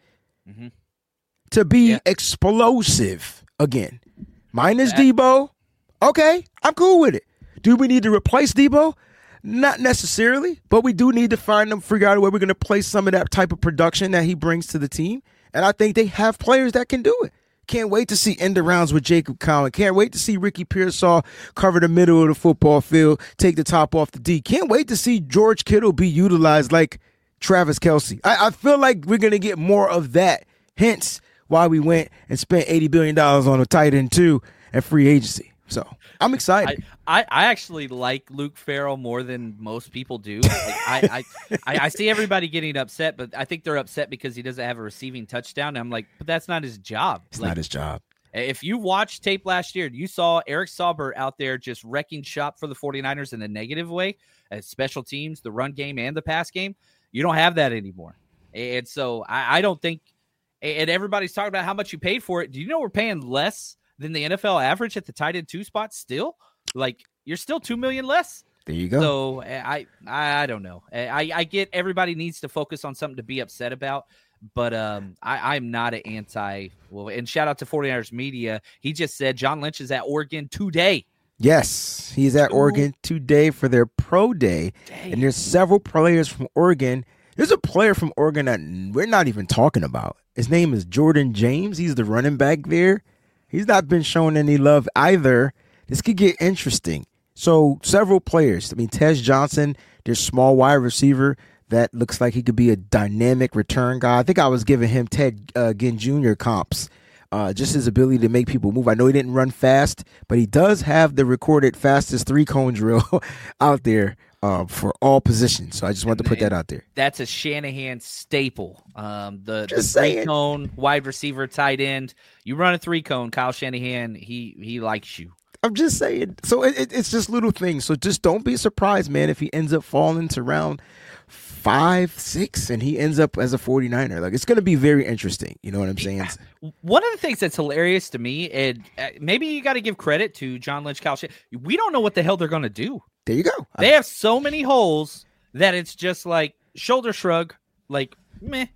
Speaker 7: to be explosive again. Minus Debo. Okay, I'm cool with it. Do we need to replace Debo? Not necessarily, but we do need to figure out a way we're going to place some of that type of production that he brings to the team. And I think they have players that can do it. Can't wait to see end arounds with Jacob Cowan. Can't wait to see Ricky Pearsall cover the middle of the football field, take the top off the D. Can't wait to see George Kittle be utilized like Travis Kelce. I feel like we're going to get more of that. Hence why we went and spent $80 billion on a tight end too at free agency. So I'm excited.
Speaker 1: I actually like Luke Farrell more than most people do. Like, I see everybody getting upset, but I think they're upset because he doesn't have a receiving touchdown. And I'm like, but that's not his job.
Speaker 7: It's not his job.
Speaker 1: If you watched tape last year, you saw Eric Saubert out there just wrecking shop for the 49ers in a negative way as special teams, the run game and the pass game. You don't have that anymore. And so I don't think, and everybody's talking about how much you paid for it. Do you know we're paying less than the NFL average at the tight end 2 spot still? Like, you're still $2 million less.
Speaker 7: There you go.
Speaker 1: So I don't know. I get everybody needs to focus on something to be upset about, but I'm not an anti. Well, and shout out to 49ers media. He just said John Lynch is at Oregon today.
Speaker 7: Yes, he's at Oregon today for their pro day. And there's several players from Oregon. There's a player from Oregon that we're not even talking about. His name is Jordan James. He's the running back there. He's not been shown any love either. This could get interesting. So several players. I mean, Tez Johnson, their small wide receiver that looks like he could be a dynamic return guy. I think I was giving him Ted Ginn Jr. comps. Just his ability to make people move. I know he didn't run fast, but he does have the recorded fastest 3-cone drill out there for all positions. So I just wanted to put that out there.
Speaker 1: That's a Shanahan staple. The 3-cone wide receiver tight end. You run a 3-cone, Kyle Shanahan, he likes you.
Speaker 7: I'm just saying. So it's just little things. So just don't be surprised, man, if he ends up falling to round 5, 6, and he ends up as a 49er. Like, it's going to be very interesting. You know what I'm saying?
Speaker 1: One of the things that's hilarious to me, and maybe you got to give credit to John Lynch, Kyle Shanahan. We don't know what the hell they're going to do.
Speaker 7: There you go.
Speaker 1: They have so many holes that it's just like shoulder shrug, like meh.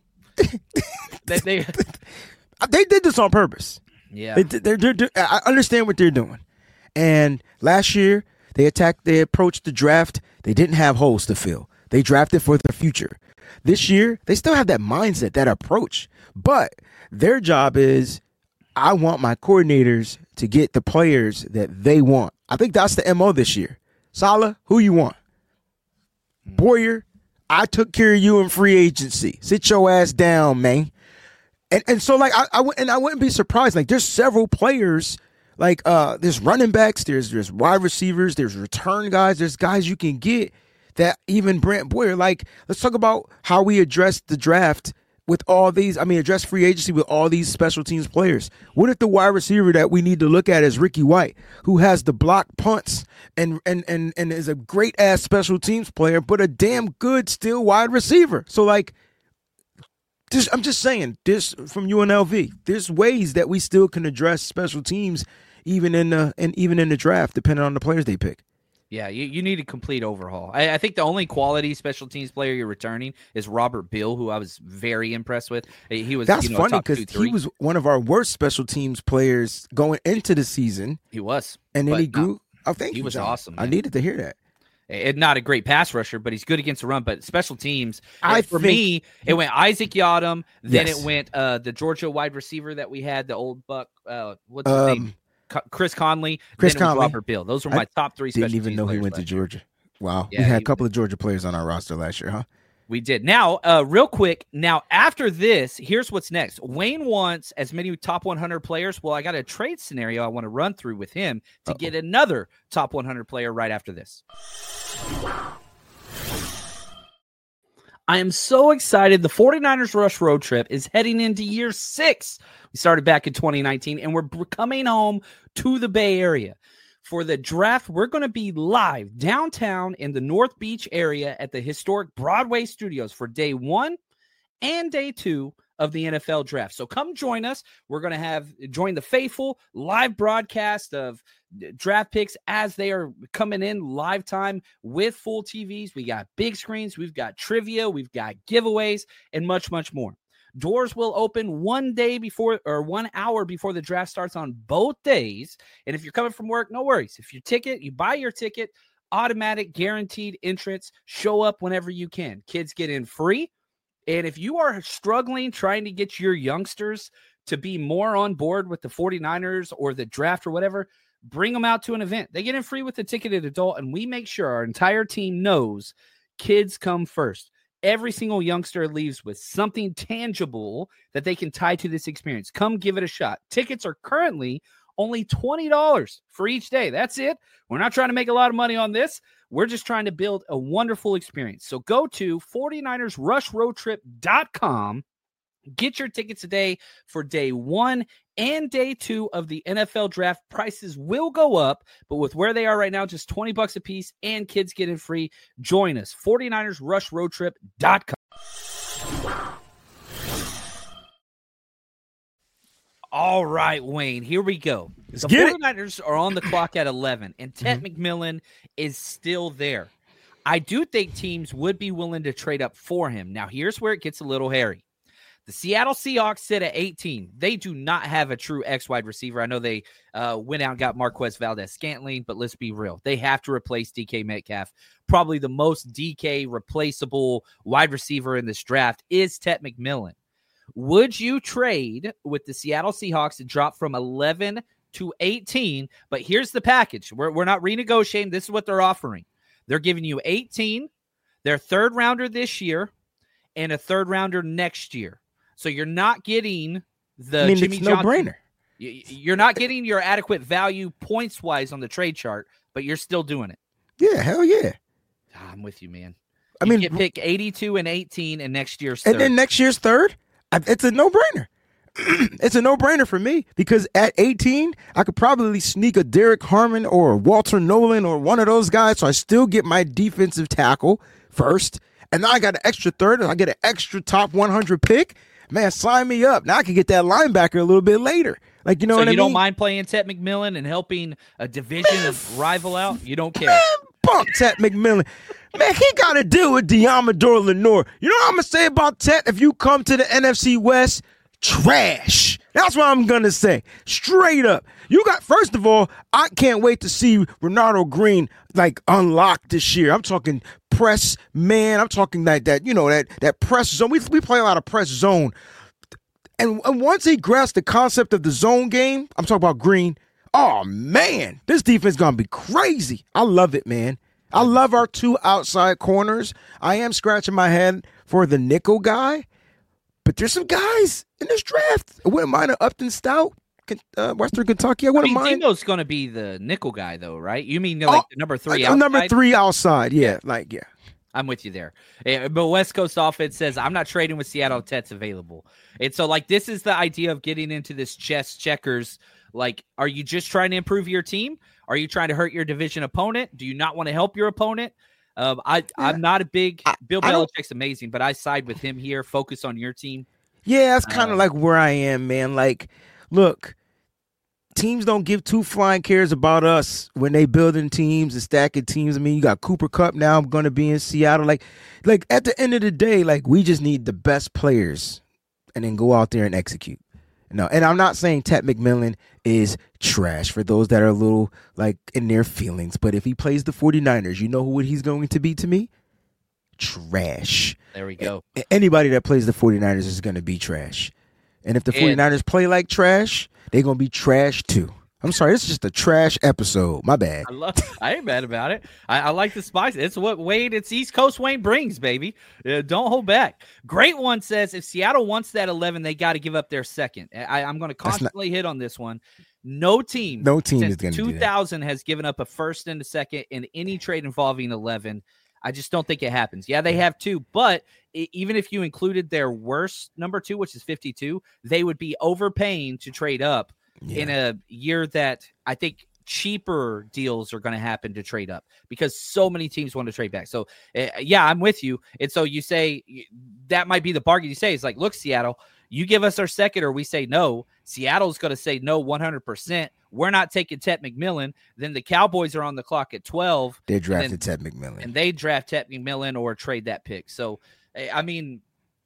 Speaker 1: they
Speaker 7: did this on purpose.
Speaker 1: Yeah,
Speaker 7: I understand what they're doing. And last year they approached the draft. They didn't have holes to fill. They drafted for the future. This year they still have that mindset, that approach. But their job is, I want my coordinators to get the players that they want. I think that's the MO this year. Saleh, who you want? Boyer, I took care of you in free agency. Sit your ass down, man. And so, like, I wouldn't be surprised. Like, there's several players. Like, there's running backs, there's wide receivers, there's return guys, there's guys you can get that even Brant Boyer. Like, let's talk about how we address the draft with all these. I mean, address free agency with all these special teams players. What if the wide receiver that we need to look at is Ricky White, who has the block punts and is a great ass special teams player, but a damn good still wide receiver. So, like, I'm just saying, this from UNLV, there's ways that we still can address special teams even in the draft, depending on the players they pick.
Speaker 1: Yeah, you need a complete overhaul. I think the only quality special teams player you're returning is Robert Bill, who I was very impressed with. He was
Speaker 7: funny because he was one of our worst special teams players going into the season.
Speaker 1: He was,
Speaker 7: and then he grew.
Speaker 1: He was awesome.
Speaker 7: Man. I needed to hear that.
Speaker 1: Not a great pass rusher, but he's good against the run. But special teams, for me, it went Isaac Yiadom. Then it went the Georgia wide receiver that we had, the old buck. What's his name? Chris Conley. Then Robert Bill. Those were my top 3 special teams.
Speaker 7: Didn't even know he went to Georgia. Wow.
Speaker 1: Yeah,
Speaker 7: we had a couple of Georgia players on our roster last year, huh?
Speaker 1: We did. Now, real quick, after this, here's what's next. Wayne wants as many top 100 players. Well, I got a trade scenario I want to run through with him to get another top 100 player right after this. I am so excited. The 49ers Rush Road Trip is heading into year 6. We started back in 2019, and we're coming home to the Bay Area. For the draft, we're going to be live downtown in the North Beach area at the historic Broadway Studios for day 1 and day 2 of the NFL draft. So come join us. We're going to join the faithful live broadcast of draft picks as they are coming in live time with full TVs. We got big screens, we've got trivia, we've got giveaways, and much, much more. Doors will open 1 hour before the draft starts on both days. And if you're coming from work, no worries. If you buy your ticket, automatic guaranteed entrance, show up whenever you can. Kids get in free. And if you are struggling trying to get your youngsters to be more on board with the 49ers or the draft or whatever, bring them out to an event. They get in free with the ticketed adult, and we make sure our entire team knows kids come first. Every single youngster leaves with something tangible that they can tie to this experience. Come give it a shot. Tickets are currently only $20 for each day. That's it. We're not trying to make a lot of money on this. We're just trying to build a wonderful experience. So go to 49ersrushroadtrip.com. Get your tickets today for day 1 and day 2 of the NFL draft. Prices will go up, but with where they are right now, just $20 a piece and kids get in free. Join us, 49ersrushroadtrip.com. All right, Wayne, here we go. The 49ers are on the clock at 11, and Ted McMillan is still there. I do think teams would be willing to trade up for him. Now, here's where it gets a little hairy. The Seattle Seahawks sit at 18. They do not have a true X wide receiver. I know they went out and got Marquez Valdes-Scantling, but let's be real. They have to replace DK Metcalf. Probably the most DK replaceable wide receiver in this draft is Ted McMillan. Would you trade with the Seattle Seahawks and drop from 11 to 18? But here's the package. We're not renegotiating. This is what they're offering. They're giving you 18, their third rounder this year, and a third rounder next year. So you're not getting the Jimmy Johnson.
Speaker 7: No-brainer.
Speaker 1: You're not getting your adequate value points-wise on the trade chart, but you're still doing it.
Speaker 7: Yeah, hell yeah.
Speaker 1: I'm with you, man.
Speaker 7: I mean,
Speaker 1: get pick 82 and 18 and next year's third.
Speaker 7: And then next year's third? It's a no-brainer. It's a no-brainer for me because at 18, I could probably sneak a Derek Harmon or a Walter Nolan or one of those guys, so I still get my defensive tackle first. And now I got an extra third, and I get an extra top 100 pick. Man, sign me up. Now I can get that linebacker a little bit later. Like, you know what I mean?
Speaker 1: So you don't mind playing Ted McMillan and helping a division rival out? You don't care? Man,
Speaker 7: bump Ted McMillan. Man, he got to deal with Diamador Lenore. You know what I'm going to say about Ted if you come to the NFC West? Trash. That's what I'm going to say. Straight up. First of all, I can't wait to see Renardo Green like unlocked this year. I'm talking press man. I'm talking that press zone. We play a lot of press zone. And once he grasps the concept of the zone game, I'm talking about Green. Oh man, this defense is going to be crazy. I love it, man. I love our two outside corners. I am scratching my head for the nickel guy. But there's some guys in this draft. I wouldn't mind an Upton Stout, Western Kentucky. I wouldn't mind.
Speaker 1: Dingo's going to be the nickel guy, though, right? You mean like the number 3 outside?
Speaker 7: Number 3 outside, yeah.
Speaker 1: I'm with you there. But West Coast offense says, I'm not trading with Seattle if Tet's available. And so, like, this is the idea of getting into this chess checkers. Like, are you just trying to improve your team? Are you trying to hurt your division opponent? Do you not want to help your opponent? I'm not a big Bill Belichick's amazing, but I side with him here. Focus on your team.
Speaker 7: Yeah, that's kind of like where I am, man. Like, look, teams don't give two flying cares about us when they building teams and stacking teams. I mean, you got Cooper Kupp now going to be in Seattle. Like at the end of the day, like we just need the best players and then go out there and execute. No, and I'm not saying Ted McMillan is trash for those that are a little like in their feelings. But if he plays the 49ers, you know what he's going to be to me? Trash.
Speaker 1: There we go.
Speaker 7: Anybody that plays the 49ers is going to be trash. And if the 49ers play like trash, they're going to be trash too. I'm sorry, this is just a trash episode. My bad.
Speaker 1: I ain't mad about it. I like the spice. It's what Wayne, it's East Coast Wayne brings, baby. Don't hold back. Great One says, if Seattle wants that 11, they got to give up their second. I'm going to constantly hit on this one. No team
Speaker 7: is going to do that.
Speaker 1: 2000 has given up a first and a second in any trade involving 11. I just don't think it happens. Yeah, they have 2, but even if you included their worst number 2, which is 52, they would be overpaying to trade up in a year that I think cheaper deals are going to happen to trade up because so many teams want to trade back. So yeah, I'm with you. And so you say that might be the bargain. You say it's like, look, Seattle, you give us our second or we say no. Seattle's going to say no 100%. We're not taking Ted McMillan. Then the Cowboys are on the clock at 12.
Speaker 7: They drafted Ted McMillan.
Speaker 1: And they draft Ted McMillan or trade that pick. So, I mean,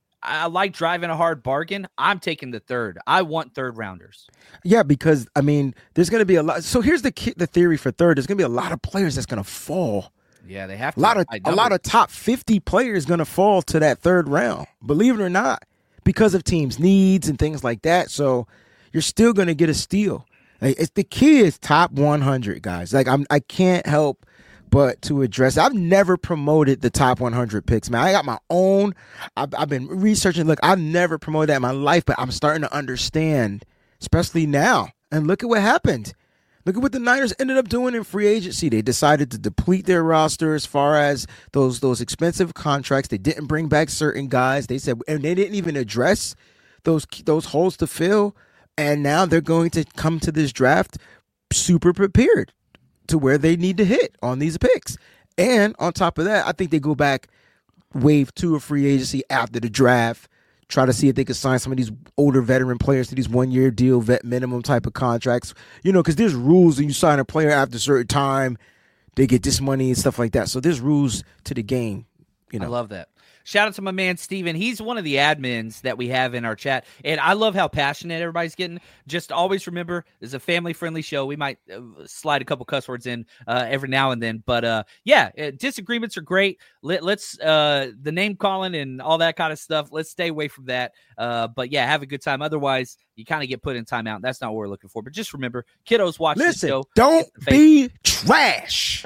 Speaker 1: I like driving a hard bargain. I'm taking the third. I want third rounders.
Speaker 7: Yeah, because, I mean, there's going to be a lot. So here's the theory for third. There's going to be a lot of players that's going to fall.
Speaker 1: Yeah, they have to.
Speaker 7: A lot of top 50 players going to fall to that third round, believe it or not, because of teams' needs and things like that. So you're still going to get a steal. Like, it's the key is top 100, guys. Like, I can't help but to address. I've never promoted the top 100 picks, man. I got my own. I've been researching. Look, I've never promoted that in my life, but I'm starting to understand, especially now. And look at what happened. Look at what the Niners ended up doing in free agency. They decided to deplete their roster as far as those expensive contracts. They didn't bring back certain guys. They said, and they didn't even address those holes to fill. And now they're going to come to this draft super prepared to where they need to hit on these picks. And on top of that, I think they go back wave 2 of free agency after the draft, try to see if they can sign some of these older veteran players to these 1-year deal, vet minimum type of contracts. You know, because there's rules when you sign a player after a certain time, they get this money and stuff like that. So there's rules to the game. You know,
Speaker 1: I love that. Shout out to my man, Steven. He's one of the admins that we have in our chat. And I love how passionate everybody's getting. Just always remember, this is a family-friendly show. We might slide a couple cuss words in every now and then. But, yeah, disagreements are great. Let's the name calling and all that kind of stuff, let's stay away from that. But, yeah, have a good time. Otherwise, you kind of get put in timeout. That's not what we're looking for. But just remember, kiddos watch this show.
Speaker 7: Don't be trash.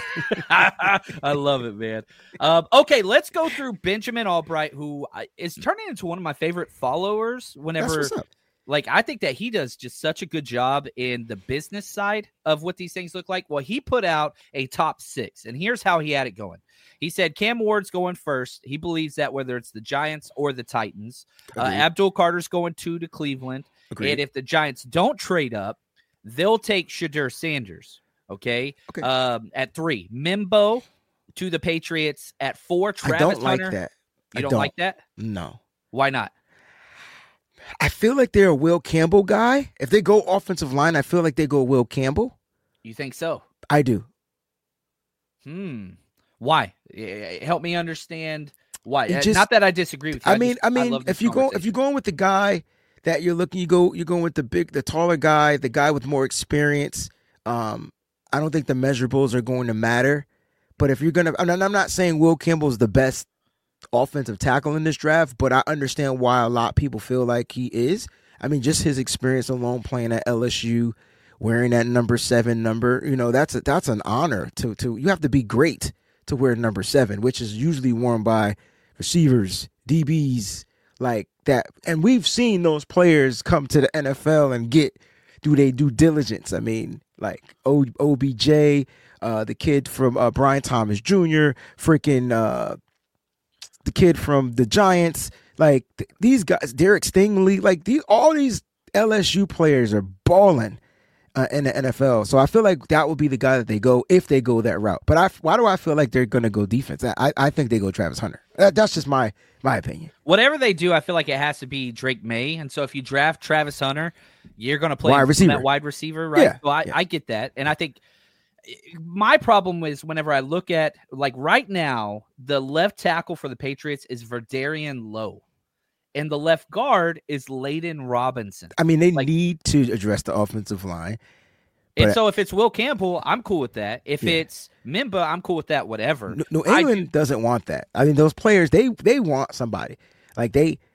Speaker 1: I love it, man. Okay, let's go through Benjamin Albright, who is turning into one of my favorite followers whenever, like, I think that he does just such a good job in the business side of what these things look like. Well, he put out a top 6, and here's how he had it going. He said Cam Ward's going first. He believes that whether it's the Giants or the Titans, Abdul Carter's going 2 to Cleveland. Agreed. And if the Giants don't trade up, they'll take Shadur Sanders. Okay. At 3, Mimbo to the Patriots. At 4, Travis Hunter.
Speaker 7: I don't like that.
Speaker 1: You don't like that?
Speaker 7: No.
Speaker 1: Why not?
Speaker 7: I feel like they're a Will Campbell guy. If they go offensive line, I feel like they go Will Campbell.
Speaker 1: You think so?
Speaker 7: I do.
Speaker 1: Why? Help me understand why. Not that I disagree with you.
Speaker 7: I mean, if you're going with the guy that you're looking, you're going with the taller guy, the guy with more experience. I don't think the measurables are going to matter. But if you're going to, I'm not saying Will Campbell's the best offensive tackle in this draft, but I understand why a lot of people feel like he is. I mean, just his experience alone playing at LSU, wearing that number 7 number, you know, that's an honor to you have to be great to wear number 7, which is usually worn by receivers, DBs, like that. And we've seen those players come to the NFL and do their due diligence. I mean, like OBJ, the kid from Brian Thomas Jr., the kid from the Giants, like these guys, Derek Stingley, like all these LSU players are balling in the NFL. So I feel like that would be the guy that they go if they go that route. But why do I feel like they're going to go defense? I think they go Travis Hunter. That's just my opinion.
Speaker 1: Whatever they do, I feel like it has to be Drake May. And so if you draft Travis Hunter, you're going to play that wide receiver, right?
Speaker 7: Yeah,
Speaker 1: so I get that. And I think my problem is whenever I look at, like right now, the left tackle for the Patriots is Verdarian Lowe. And the left guard is Layden Robinson.
Speaker 7: I mean, they need to address the offensive line.
Speaker 1: And so if it's Will Campbell, I'm cool with that. If it's Mimba, I'm cool with that, whatever.
Speaker 7: No, England doesn't want that. I mean, those players, they want somebody. Like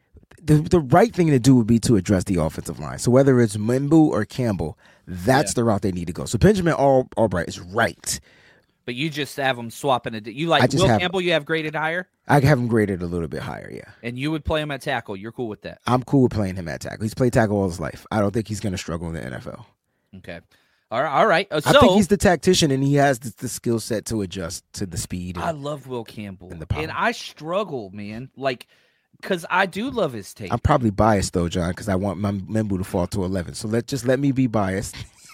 Speaker 7: the right thing to do would be to address the offensive line. So whether it's Mimbu or Campbell, that's the route they need to go. So Benjamin Albright is right.
Speaker 1: But you just have them swapping it. You like Will Campbell, you have graded higher?
Speaker 7: I have him graded a little bit higher, yeah.
Speaker 1: And you would play him at tackle. You're cool with that?
Speaker 7: I'm cool with playing him at tackle. He's played tackle all his life. I don't think he's going to struggle in the NFL.
Speaker 1: Okay. All right. So,
Speaker 7: I think he's the tactician, and he has the skill set to adjust to the speed.
Speaker 1: I love Will Campbell. And I struggle, man. Like, because I do love his tape.
Speaker 7: I'm probably biased though, John, because I want my Membu to fall to 11. So let me be biased.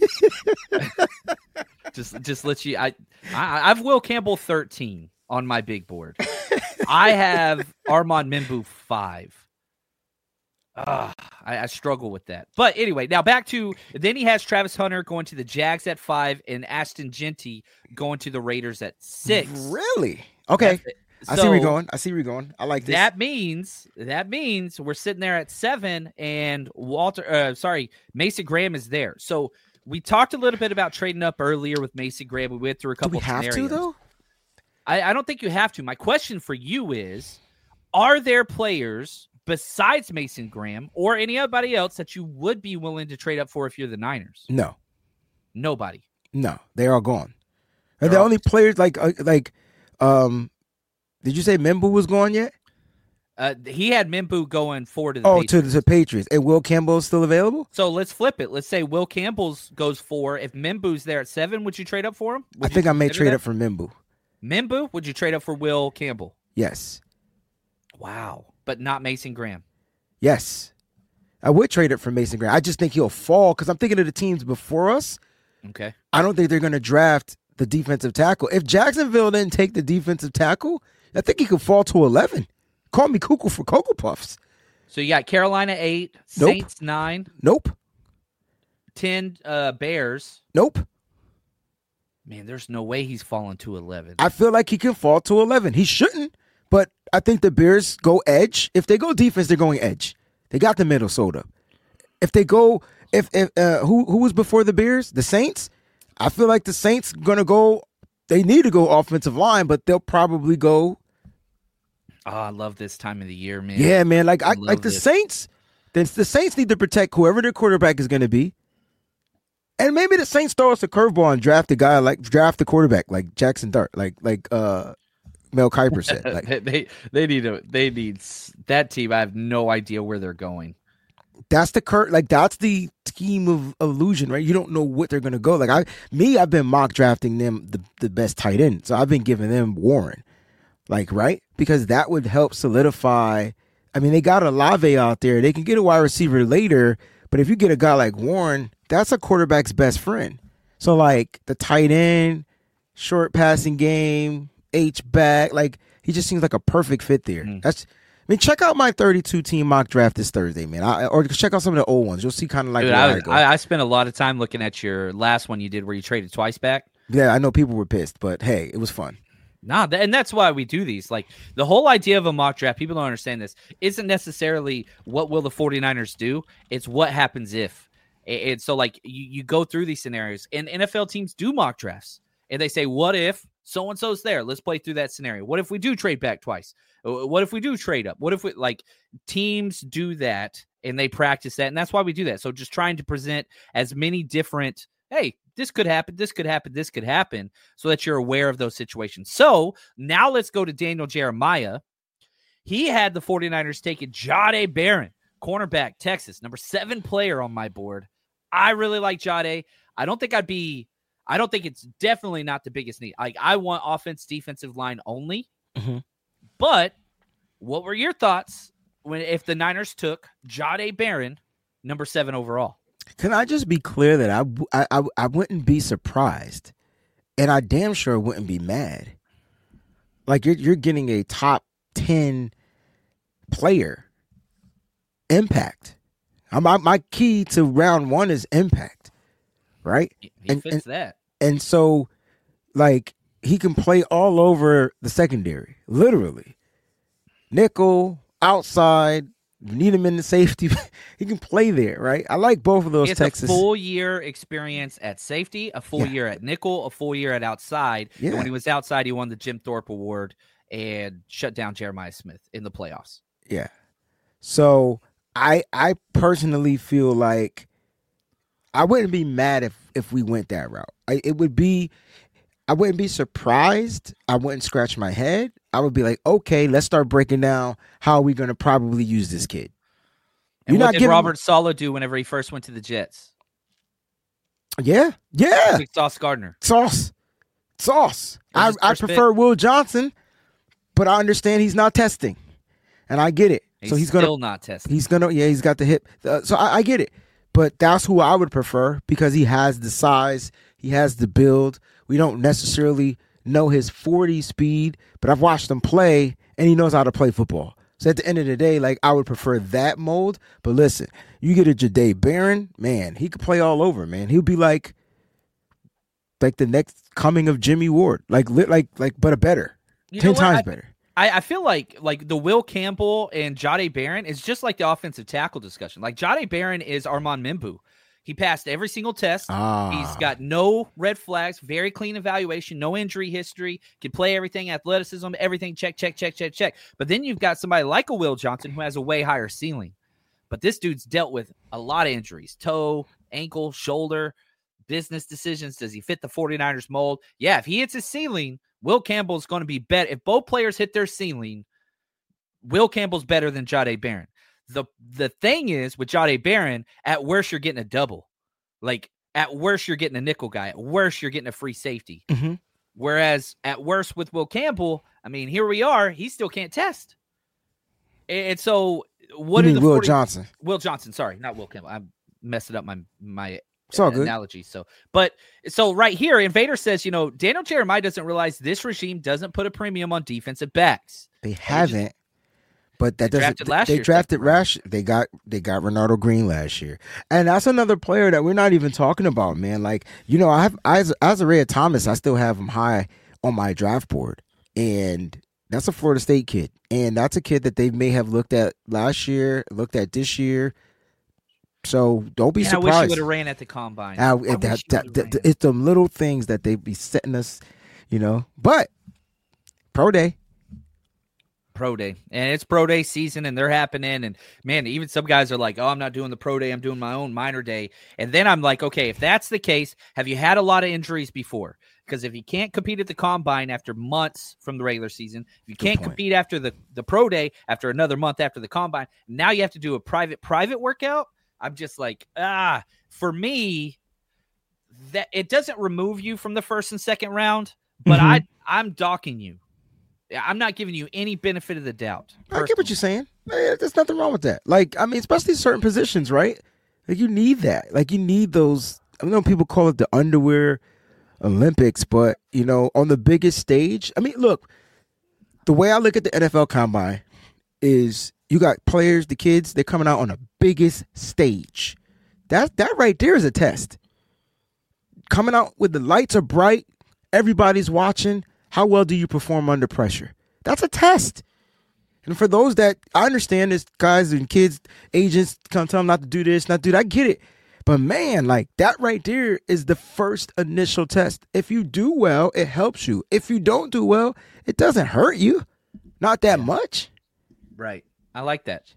Speaker 1: just let you. I've Will Campbell 13 on my big board. I have Armand Membu 5. I struggle with that. But anyway, now back to, then he has Travis Hunter going to the Jags at 5 and Ashton Genty going to the Raiders at 6.
Speaker 7: Really? Okay. I see where you're going. I like this.
Speaker 1: That means we're sitting there at 7 and Mason Graham is there. So we talked a little bit about trading up earlier with Mason Graham. We went through a couple of scenarios.
Speaker 7: Do we have to, though?
Speaker 1: I don't think you have to. My question for you is, are there players besides Mason Graham or anybody else that you would be willing to trade up for if you're the Niners?
Speaker 7: No.
Speaker 1: Nobody.
Speaker 7: No, they're all gone. Are the only players like did you say Membu was gone yet?
Speaker 1: He had Membu going forward to the Patriots.
Speaker 7: To the Patriots. And Will Campbell is still available?
Speaker 1: So let's flip it. Let's say Will Campbell's goes 4. If Membu's there at 7, would you trade up for him?
Speaker 7: I think I may trade up for Membu.
Speaker 1: Membu? Would you trade up for Will Campbell?
Speaker 7: Yes.
Speaker 1: Wow. But not Mason Graham?
Speaker 7: Yes. I would trade it for Mason Graham. I just think he'll fall because I'm thinking of the teams before us.
Speaker 1: Okay.
Speaker 7: I don't think they're going to draft the defensive tackle. If Jacksonville didn't take the defensive tackle, I think he could fall to 11. Call me cuckoo for Cocoa Puffs.
Speaker 1: So you got Carolina 8,
Speaker 7: Nope.
Speaker 1: Saints 9.
Speaker 7: Nope.
Speaker 1: 10 Bears.
Speaker 7: Nope.
Speaker 1: Man, there's no way he's falling to 11.
Speaker 7: I feel like he can fall to 11. He shouldn't, but I think the Bears go edge. If they go defense, they're going edge. They got the middle soda. If they go, who was before the Bears? The Saints? I feel like the Saints going to go, they need to go offensive line, but they'll probably go.
Speaker 1: Oh, I love this time of the year, man.
Speaker 7: Yeah, man. Like the Saints, the Saints need to protect whoever their quarterback is going to be. And maybe the Saints throw us a curveball and draft the quarterback like Jackson Dart, like Mel Kiper said. Like,
Speaker 1: they need that team. I have no idea where they're going.
Speaker 7: That's that's the scheme of illusion, right? You don't know what they're gonna go. Like I've been mock drafting them the best tight end, so I've been giving them Warren, like right because that would help solidify. I mean, they got Olave out there; they can get a wide receiver later, but if you get a guy like Warren, that's a quarterback's best friend. So like the tight end, short passing game, H-back, like he just seems like a perfect fit there. Check out my 32 team mock draft this Thursday, man. Or check out some of the old ones. You'll see kind of like where I go.
Speaker 1: I spent a lot of time looking at your last one you did where you traded twice back.
Speaker 7: Yeah, I know people were pissed, but hey, it was fun.
Speaker 1: Nah, and that's why we do these. Like the whole idea of a mock draft, people don't understand this, isn't necessarily what will the 49ers do. It's what happens if. And so like you go through these scenarios and NFL teams do mock drafts and they say, what if so-and-so's there? Let's play through that scenario. What if we do trade back twice? What if we do trade up? What if we teams do that and they practice that? And that's why we do that. So just trying to present as many different, hey, this could happen, this could happen, this could happen, so that you're aware of those situations. So now let's go to Daniel Jeremiah. He had the 49ers taking Jahdae Barron, cornerback, Texas, number 7 player on my board. I really like Jahdae. I don't think it's definitely not the biggest need. Like I want offense, defensive line only.
Speaker 7: Mm-hmm.
Speaker 1: But what were your thoughts if the Niners took Jahdae Barron, number 7 overall?
Speaker 7: Can I just be clear that I wouldn't be surprised, and I damn sure wouldn't be mad. Like you're getting a top 10 player, impact. My key to round 1 is impact, right?
Speaker 1: He fits that.
Speaker 7: And so, like, he can play all over the secondary, literally. Nickel, outside, you need him in the safety. He can play there, right? I like both of those Texas.
Speaker 1: A full year experience at safety, a full year at nickel, a full year at outside. Yeah. And when he was outside, he won the Jim Thorpe Award and shut down Jeremiah Smith in the playoffs.
Speaker 7: Yeah. So I personally feel like I wouldn't be mad if we went that route. I wouldn't be surprised. I wouldn't scratch my head. I would be like, okay, let's start breaking down how are we going to probably use this kid.
Speaker 1: And what did Robert Saleh do whenever he first went to the Jets?
Speaker 7: Yeah.
Speaker 1: Like Sauce Gardner.
Speaker 7: Sauce. I prefer Will Johnson, but I understand he's not testing. And I get it.
Speaker 1: He's still not tested.
Speaker 7: He's got the hip. So I get it. But that's who I would prefer because he has the size. He has the build. We don't necessarily know his 40 speed, but I've watched him play, and he knows how to play football. So at the end of the day, like, I would prefer that mold. But listen, you get a Jahdae Barron, man, he could play all over, man. He'll be like the next coming of Jimmy Ward, like, but a better, 10 times better.
Speaker 1: I feel like the Will Campbell and Jahdae Barron is just like the offensive tackle discussion. Like, Jahdae Barron is Armand Mimbu. He passed every single test. He's got no red flags, very clean evaluation, no injury history, can play everything, athleticism, everything, check. But then you've got somebody like a Will Johnson who has a way higher ceiling. But this dude's dealt with a lot of injuries, toe, ankle, shoulder, business decisions. Does he fit the 49ers mold? Yeah, if he hits his ceiling, Will Campbell's going to be better. If both players hit their ceiling, Will Campbell's better than Jahdae Barron. The thing is, with Jahdae Barron, at worst, you're getting a double. Like, at worst, you're getting a nickel guy. At worst, you're getting a free safety.
Speaker 7: Mm-hmm.
Speaker 1: Whereas, at worst, with Will Campbell, I mean, here we are. He still can't test. And so, what
Speaker 7: you
Speaker 1: are
Speaker 7: mean
Speaker 1: the
Speaker 7: Will Johnson?
Speaker 1: Will Johnson, sorry, not Will Campbell. I messed it up my
Speaker 7: it's all good.
Speaker 1: Analogy. So right here, Invader says, Daniel Jeremiah doesn't realize this regime doesn't put a premium on defensive backs.
Speaker 7: They haven't. But that doesn't.
Speaker 1: They
Speaker 7: drafted Rash. They got Ronaldo Green last year, and that's another player that we're not even talking about, man. Like, I have Isaiah Thomas. I still have him high on my draft board, and that's a Florida State kid, and that's a kid that they may have looked at last year, looked at this year. So don't be surprised.
Speaker 1: I wish he would have ran at the combine.
Speaker 7: It's the little things that they be setting us, But pro day.
Speaker 1: And it's pro day season, and they're happening, and man, even some guys are like, oh, I'm not doing the pro day, I'm doing my own minor day. And then I'm like, okay, if that's the case, have you had a lot of injuries before? Because if you can't compete at the combine after months from the regular season, if you can't compete after the pro day after another month after the combine, now you have to do a private workout. I'm just like, for me, that it doesn't remove you from the first and second round, but I'm docking you. I'm not giving you any benefit of the doubt. Personally.
Speaker 7: I get what you're saying. There's nothing wrong with that. Like, I mean, especially certain positions, right? Like, you need that. Like, you need those. I know people call it the underwear Olympics, but, on the biggest stage. I mean, look, the way I look at the NFL Combine is you got players, the kids, they're coming out on the biggest stage. That right there is a test. Coming out with the lights are bright, everybody's watching. How well do you perform under pressure? That's a test. And for those that I understand, this guys and kids, agents come tell them not to do this, not do that. I get it. But man, like, that right there is the first initial test. If you do well, it helps you. If you don't do well, it doesn't hurt you. Not that much.
Speaker 1: Right. I like that.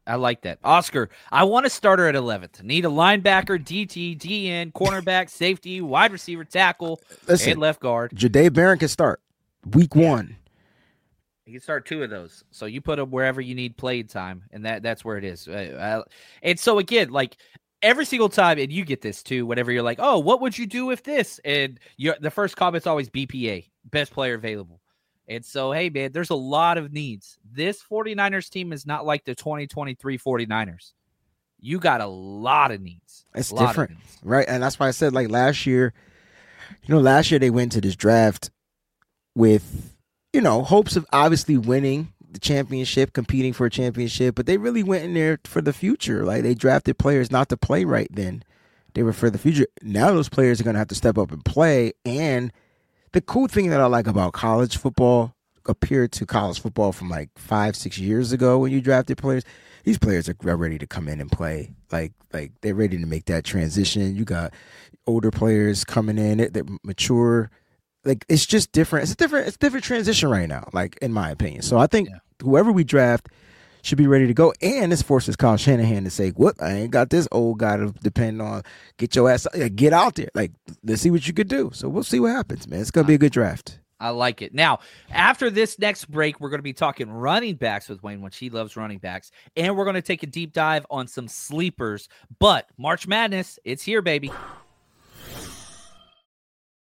Speaker 1: Oscar, I want a starter at 11th. Need a linebacker, DT, DN, cornerback, safety, wide receiver, tackle, and left guard.
Speaker 7: Jahdae Barron can start week 1.
Speaker 1: You can start 2 of those. So you put him wherever you need playing time, and that's where it is. And so, again, like, every single time, and you get this too, whenever you're like, oh, what would you do if this? And the first comment's always BPA, best player available. And so, hey, man, there's a lot of needs. This 49ers team is not like the 2023 49ers. You got a lot of needs.
Speaker 7: It's different, right? And that's why I said, like, last year they went to this draft with, hopes of obviously winning the championship, competing for a championship, but they really went in there for the future. Like, they drafted players not to play right then. They were for the future. Now those players are going to have to step up and play. And the cool thing that I like about college football compared to college football from like 5-6 years ago when you drafted players, these players are ready to come in and play. Like they're ready to make that transition. You got older players coming in that mature. Like, it's just different. It's a different transition right now, like, in my opinion. So I think whoever we draft should be ready to go. And this forces Kyle Shanahan to say, what? I ain't got this old guy to depend on. Get your ass, get out there. Like, let's see what you could do. So we'll see what happens, man. It's going to be a good draft.
Speaker 1: I like it. Now, after this next break, we're going to be talking running backs with Wayne, which he loves running backs. And we're going to take a deep dive on some sleepers. But March Madness, it's here, baby.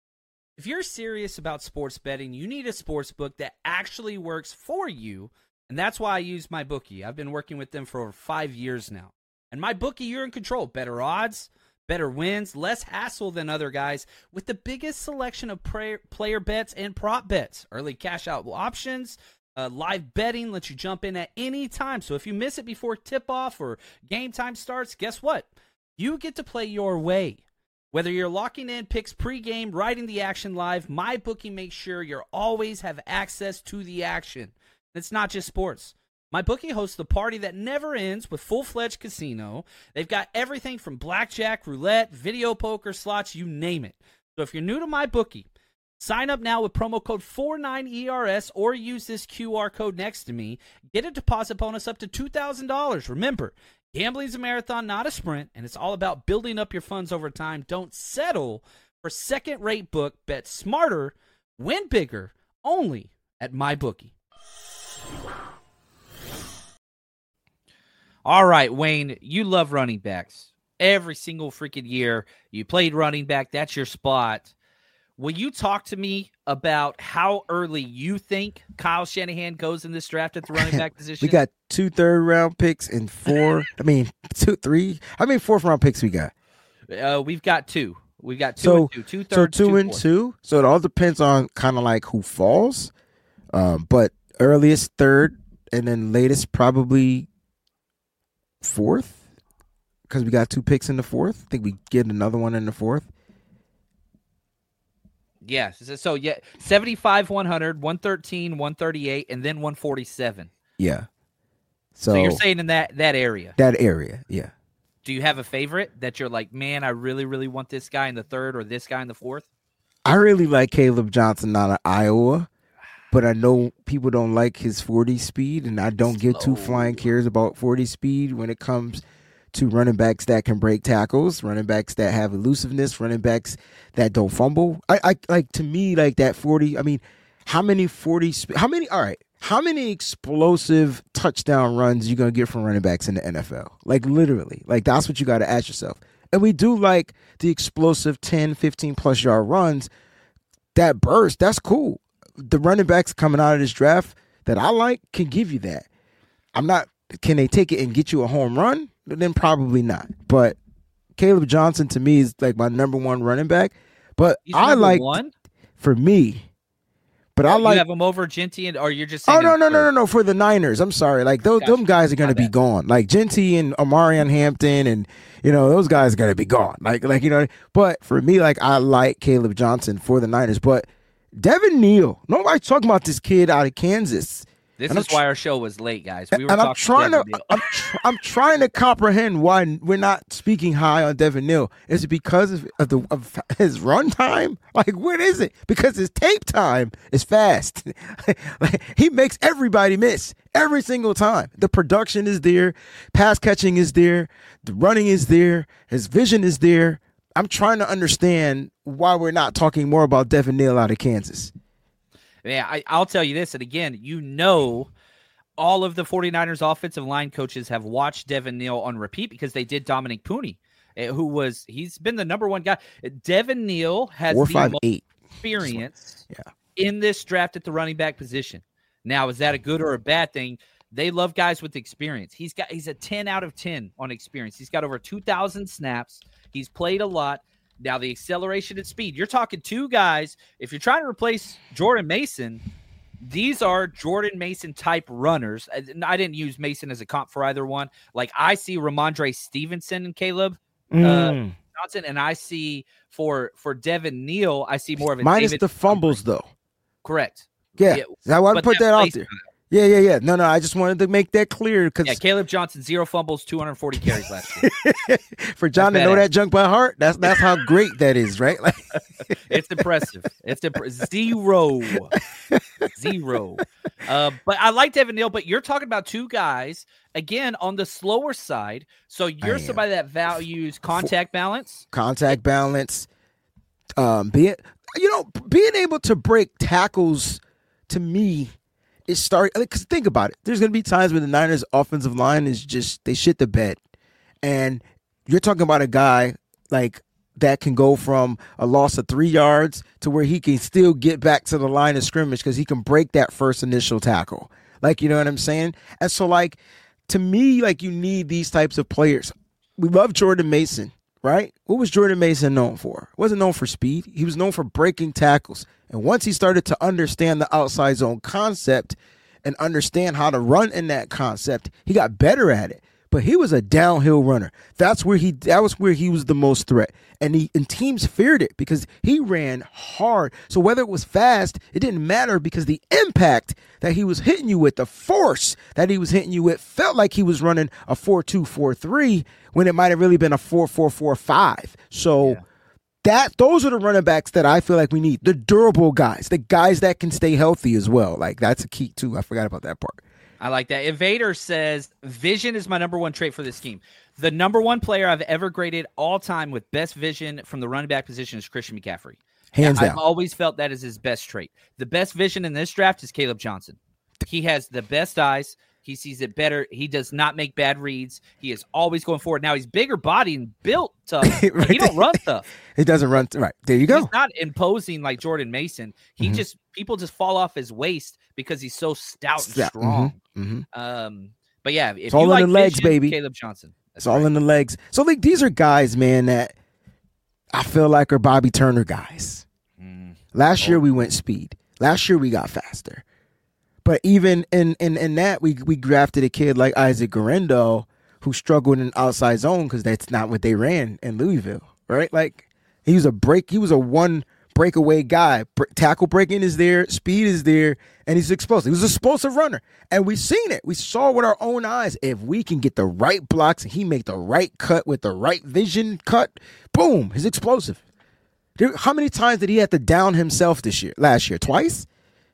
Speaker 1: If you're serious about sports betting, you need a sports book that actually works for you. And that's why I use MyBookie. I've been working with them for over 5 years now. And MyBookie, you're in control. Better odds, better wins, less hassle than other guys, with the biggest selection of player bets and prop bets. Early cash out options, live betting lets you jump in at any time. So if you miss it before tip-off or game time starts, guess what? You get to play your way. Whether you're locking in picks pregame, riding the action live, MyBookie makes sure you always have access to the action. It's not just sports. MyBookie hosts the party that never ends with full-fledged casino. They've got everything from blackjack, roulette, video poker, slots, you name it. So if you're new to MyBookie, sign up now with promo code 49ERS or use this QR code next to me. Get a deposit bonus up to $2,000. Remember, gambling's a marathon, not a sprint, and it's all about building up your funds over time. Don't settle for second-rate book. Bet smarter, win bigger, only at MyBookie. All right, Wayne, you love running backs. Every single freaking year, you played running back. That's your spot. Will you talk to me about how early you think Kyle Shanahan goes in this draft at the running back position?
Speaker 7: We got 2 third-round picks and 4. 3. How many fourth-round picks we got?
Speaker 1: We've got 2. We've got 2 and 2. 2 thirds,
Speaker 7: so 2 and 2. So it all depends on kind of like who falls. But earliest third, and then latest probably fourth, because we got 2 picks in the fourth. I think we get another one in the fourth.
Speaker 1: Yes. So, 75, 100, 113, 138, and then 147.
Speaker 7: Yeah.
Speaker 1: So you're saying in that area?
Speaker 7: That area, yeah.
Speaker 1: Do you have a favorite that you're like, man, I really, really want this guy in the third or this guy in the fourth?
Speaker 7: I really like Caleb Johnson out of Iowa, but I know people don't like his 40 speed, and I don't give 2 flying cares about 40 speed when it comes to running backs that can break tackles, running backs that have elusiveness, running backs that don't fumble. I like, to me, like that 40. I mean, how many explosive touchdown runs you gonna get from running backs in the NFL? Like literally, like that's what you got to ask yourself. And we do like the explosive 10, 15 plus yard runs. That burst, that's cool. The running backs coming out of this draft that I like can give you that. Can they take it and get you a home run? Then probably not. But Caleb Johnson to me is like my number 1 running back. But
Speaker 1: He's
Speaker 7: I like
Speaker 1: one?
Speaker 7: For me. But I like
Speaker 1: you have him over Genty, or you're just saying
Speaker 7: no for the Niners. I'm sorry. Like those guys are gonna be gone. Like Genty and Omarion Hampton and those guys are gonna be gone. Like but for me, like I like Caleb Johnson for the Niners. But Devin Neal, nobody's talking about this kid out of Kansas.
Speaker 1: This is why our show was late, guys. We were
Speaker 7: and
Speaker 1: talking
Speaker 7: I'm trying to comprehend why we're not speaking high on Devin Neal. Is it because of his run time? Like, what is it? Because his tape time is fast. Like, he makes everybody miss every single time. The production is there. Pass catching is there. The running is there. His vision is there. I'm trying to understand why we're not talking more about Devin Neal out of Kansas.
Speaker 1: Yeah, I'll tell you this, and again, all of the 49ers offensive line coaches have watched Devin Neal on repeat because they did Dominic Pooney, he's been the number 1 guy. Devin Neal has the most experience in this draft at the running back position. Now, is that a good or a bad thing? They love guys with experience. He's a 10 out of 10 on experience. He's got over 2,000 snaps. He's played a lot. Now, the acceleration and speed, you're talking 2 guys. If you're trying to replace Jordan Mason, these are Jordan Mason type runners. I didn't use Mason as a comp for either one. Like, I see Ramondre Stevenson and Caleb Johnson, and I see for Devin Neal, I see more of a
Speaker 7: minus
Speaker 1: David
Speaker 7: the fumbles, though.
Speaker 1: Correct.
Speaker 7: Yeah. I want to put that out there. Yeah. No, I just wanted to make that clear.
Speaker 1: Caleb Johnson, 0 fumbles, 240 carries last year.
Speaker 7: For John to know that junk by heart, that's how great that is, right? Like,
Speaker 1: it's impressive. Zero. But I like Devin Neal, but you're talking about 2 guys, again, on the slower side. So you're somebody that values contact balance. Being
Speaker 7: able to break tackles, to me, is starting, because think about it. There's going to be times when the Niners offensive line is just, they shit the bed. And you're talking about a guy like that can go from a loss of 3 yards to where he can still get back to the line of scrimmage because he can break that first initial tackle. Like, you know what I'm saying? And so, like, to me, like, you need these types of players. We love Jordan Mason, right? What was Jordan Mason known for? He wasn't known for speed. He was known for breaking tackles. And once he started to understand the outside zone concept and understand how to run in that concept, he got better at it. But he was a downhill runner. That was where he was the most threat. And teams feared it because he ran hard. So whether it was fast, it didn't matter because the impact that he was hitting you with, the force that he was hitting you with, felt like he was running a 4.2-4.3 when it might have really been a 4.4-4.5. So those are the running backs that I feel like we need. The durable guys, the guys that can stay healthy as well. Like, that's a key too. I forgot about that part.
Speaker 1: I like that. Invader says, vision is my number one trait for this scheme. The number one player I've ever graded all time with best vision from the running back position is Christian McCaffrey.
Speaker 7: Hands down.
Speaker 1: I've always felt that is his best trait. The best vision in this draft is Caleb Johnson. He has the best eyes. He sees it better. He does not make bad reads. He is always going forward. Now, he's bigger body and built tough. Right. He don't run tough.
Speaker 7: He doesn't run. Right. There you go.
Speaker 1: He's not imposing like Jordan Mason. He people just fall off his waist because he's so stout and strong. But yeah, if
Speaker 7: it's all
Speaker 1: you
Speaker 7: in
Speaker 1: like
Speaker 7: the legs,
Speaker 1: vision,
Speaker 7: baby.
Speaker 1: Caleb Johnson.
Speaker 7: It's all in the legs. So, like, these are guys, man, that I feel like are Bobby Turner guys. Last year we went speed. Last year we got faster. But even in that, we drafted a kid like Isaac Guerendo who struggled in outside zone because that's not what they ran in Louisville, right? Like, he was a one breakaway guy. Tackle breaking is there, speed is there, and he's explosive. He was an explosive runner, and we've seen it. We saw with our own eyes. If we can get the right blocks and he make the right cut with the right vision cut, boom, he's explosive. How many times did he have to down himself last year? Twice?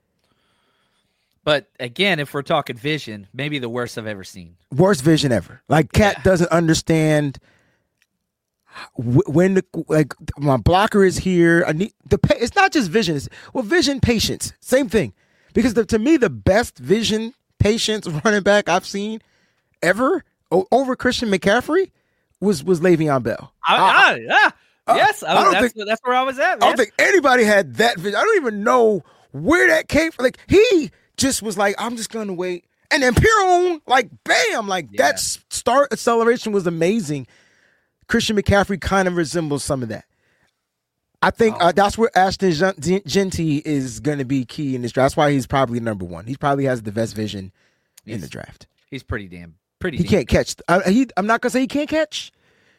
Speaker 1: But again, if we're talking vision, maybe the worst I've ever seen.
Speaker 7: Worst vision ever. Like, Cat doesn't understand when my blocker is here. It's not just vision. It's vision, patience. Same thing. Because to me, the best vision, patience running back I've seen ever over Christian McCaffrey was Le'Veon Bell.
Speaker 1: Yes, that's where I was at, man.
Speaker 7: I don't think anybody had that vision. I don't even know where that came from. Like, he just was like, I'm just going to wait. And then Piron, like, bam, like that start acceleration was amazing. Christian McCaffrey kind of resembles some of that. I think that's where Ashton Jeanty is going to be key in this draft. That's why he's probably number one. He probably has the best vision in the draft.
Speaker 1: He's pretty damn.
Speaker 7: He can't catch. I'm not going to say he can't catch.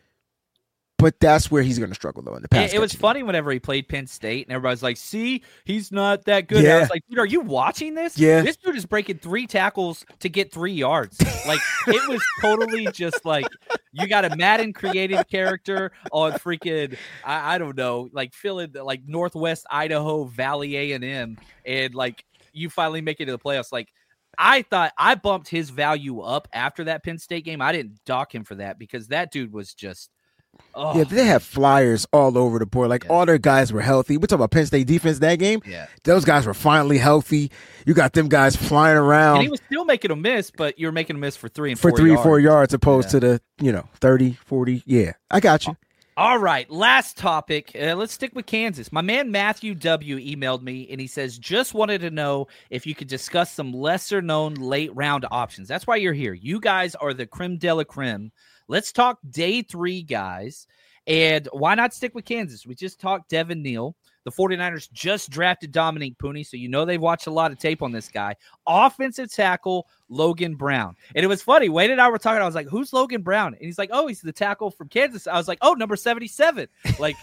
Speaker 7: But that's where he's going to struggle, though, in the past.
Speaker 1: It was funny whenever he played Penn State, and everybody's like, see, he's not that good.
Speaker 7: Yeah.
Speaker 1: I was like, dude, are you watching this?
Speaker 7: Yeah.
Speaker 1: This dude is breaking 3 tackles to get 3 yards. Like, it was totally just like, you got a Madden created character on freaking, I don't know, like filling like Northwest Idaho Valley A&M, and like, you finally make it to the playoffs. Like, I thought I bumped his value up after that Penn State game. I didn't dock him for that because that dude was just,
Speaker 7: yeah, they have flyers all over the board. Like, all their guys were healthy. We're talking about Penn State defense that game.
Speaker 1: Yeah.
Speaker 7: Those guys were finally healthy. You got them guys flying around.
Speaker 1: And he was still making a miss, but you're making a miss for 3 and 4
Speaker 7: yards. For 3 or 4 yards opposed
Speaker 1: to
Speaker 7: the, 30, 40. Yeah, I got you.
Speaker 1: All right, last topic. Let's stick with Kansas. My man Matthew W. emailed me, and he says, just wanted to know if you could discuss some lesser-known late-round options. That's why you're here. You guys are the creme de la creme. Let's talk day 3, guys. And why not stick with Kansas? We just talked Devin Neal. The 49ers just drafted Dominique Pooney, so you know they've watched a lot of tape on this guy. Offensive tackle, Logan Brown. And it was funny. Wade and I were talking. I was like, who's Logan Brown? And he's like, oh, he's the tackle from Kansas. I was like, oh, number 77. Like,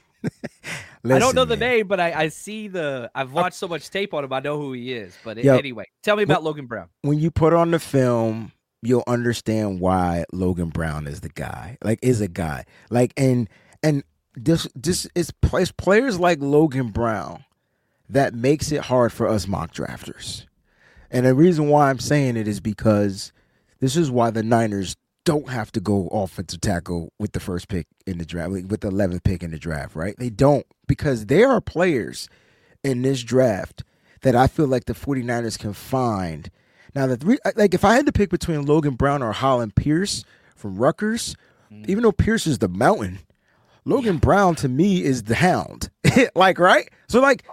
Speaker 1: I don't know the name, but I've watched so much tape on him. I know who he is. But anyway, tell me about Logan Brown.
Speaker 7: When you put on the film, you'll understand why Logan Brown is the guy. Like, is a guy. Like, and this is players like Logan Brown that makes it hard for us mock drafters. And the reason why I'm saying it is because this is why the Niners don't have to go offensive tackle with the first pick in the draft, with the 11th pick in the draft, right? They don't, because there are players in this draft that I feel like the 49ers can find. Now, if I had to pick between Logan Brown or Holland Pierce from Rutgers, even though Pierce is the mountain, Logan Brown to me is the hound. Like, right? So, like,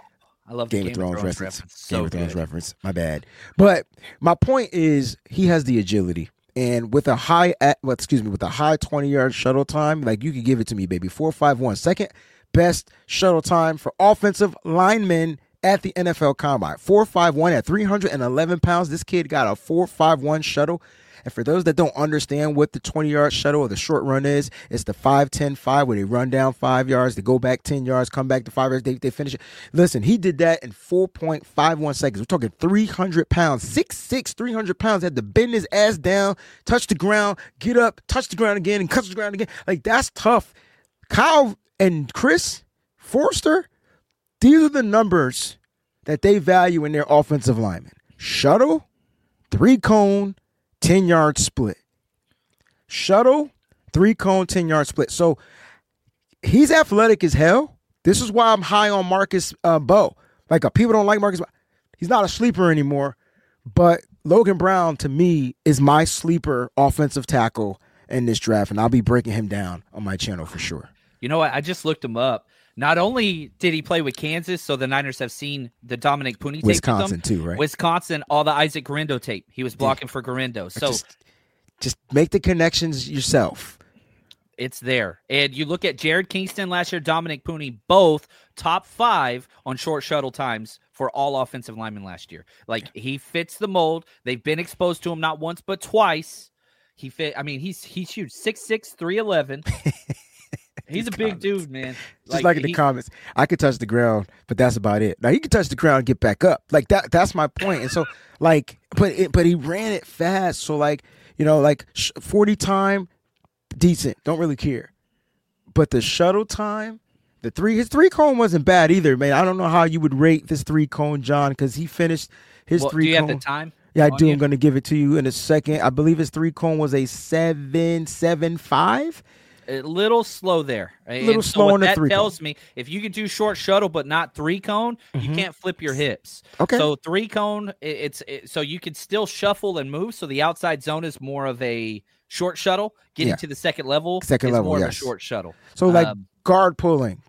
Speaker 1: I love the
Speaker 7: Game of Thrones reference.
Speaker 1: So
Speaker 7: Game of Thrones
Speaker 1: good.
Speaker 7: reference. My bad. But my point is, he has the agility, and with a high 20-yard shuttle time, like, you could give it to me, baby. 4.51, second best shuttle time for offensive linemen at the NFL Combine. 4.51 at 311 pounds. This kid got a 4.51 shuttle. And for those that don't understand what the 20-yard shuttle or the short run is, it's the 5-10-5 where they run down 5 yards, they go back 10 yards, come back to 5 yards, they finish it. Listen, he did that in 4.51 seconds. We're talking 300 pounds, 6'6", 300 pounds, had to bend his ass down, touch the ground, get up, touch the ground again, and touch the ground again. Like, that's tough. Kyle and Chris Forster, these are the numbers that they value in their offensive linemen. Shuttle, 3-cone, 10-yard split. Shuttle, 3-cone, 10-yard split. So he's athletic as hell. This is why I'm high on Marcus Bowe. Like, people don't like Marcus Bowe. He's not a sleeper anymore. But Logan Brown, to me, is my sleeper offensive tackle in this draft, and I'll be breaking him down on my channel for sure.
Speaker 1: You know what? I just looked him up. Not only did he play with Kansas, so the Niners have seen the Dominic Puni tape.
Speaker 7: Wisconsin too, right?
Speaker 1: Wisconsin, all the Isaac Guerendo tape. He was blocking for Guerendo. So
Speaker 7: just make the connections yourself.
Speaker 1: It's there. And you look at Jared Kingston last year, Dominic Puni, both top 5 on short shuttle times for all offensive linemen last year. Like, he fits the mold. They've been exposed to him not once but twice. He's huge, 6'6", 311. He's a big dude, man.
Speaker 7: Just like in the comments, I could touch the ground, but that's about it. Now, he could touch the ground and get back up. Like, that's my point. And so, like, but he ran it fast. So, like, 40 time, decent. Don't really care. But the shuttle time, his 3-cone wasn't bad either, man. I don't know how you would rate this 3-cone, John, because he finished his 3-cone.
Speaker 1: Do you have the time?
Speaker 7: Yeah, I do. I'm going to give it to you in a second. I believe his 3-cone was a 7.75.
Speaker 1: A little slow there.
Speaker 7: A little slow on the 3-cone.
Speaker 1: That tells me if you can do short shuttle but not 3-cone, you can't flip your hips.
Speaker 7: Okay.
Speaker 1: So 3-cone, so you can still shuffle and move. So the outside zone is more of a short shuttle. Getting to the second level is more of a short shuttle.
Speaker 7: So like guard pulling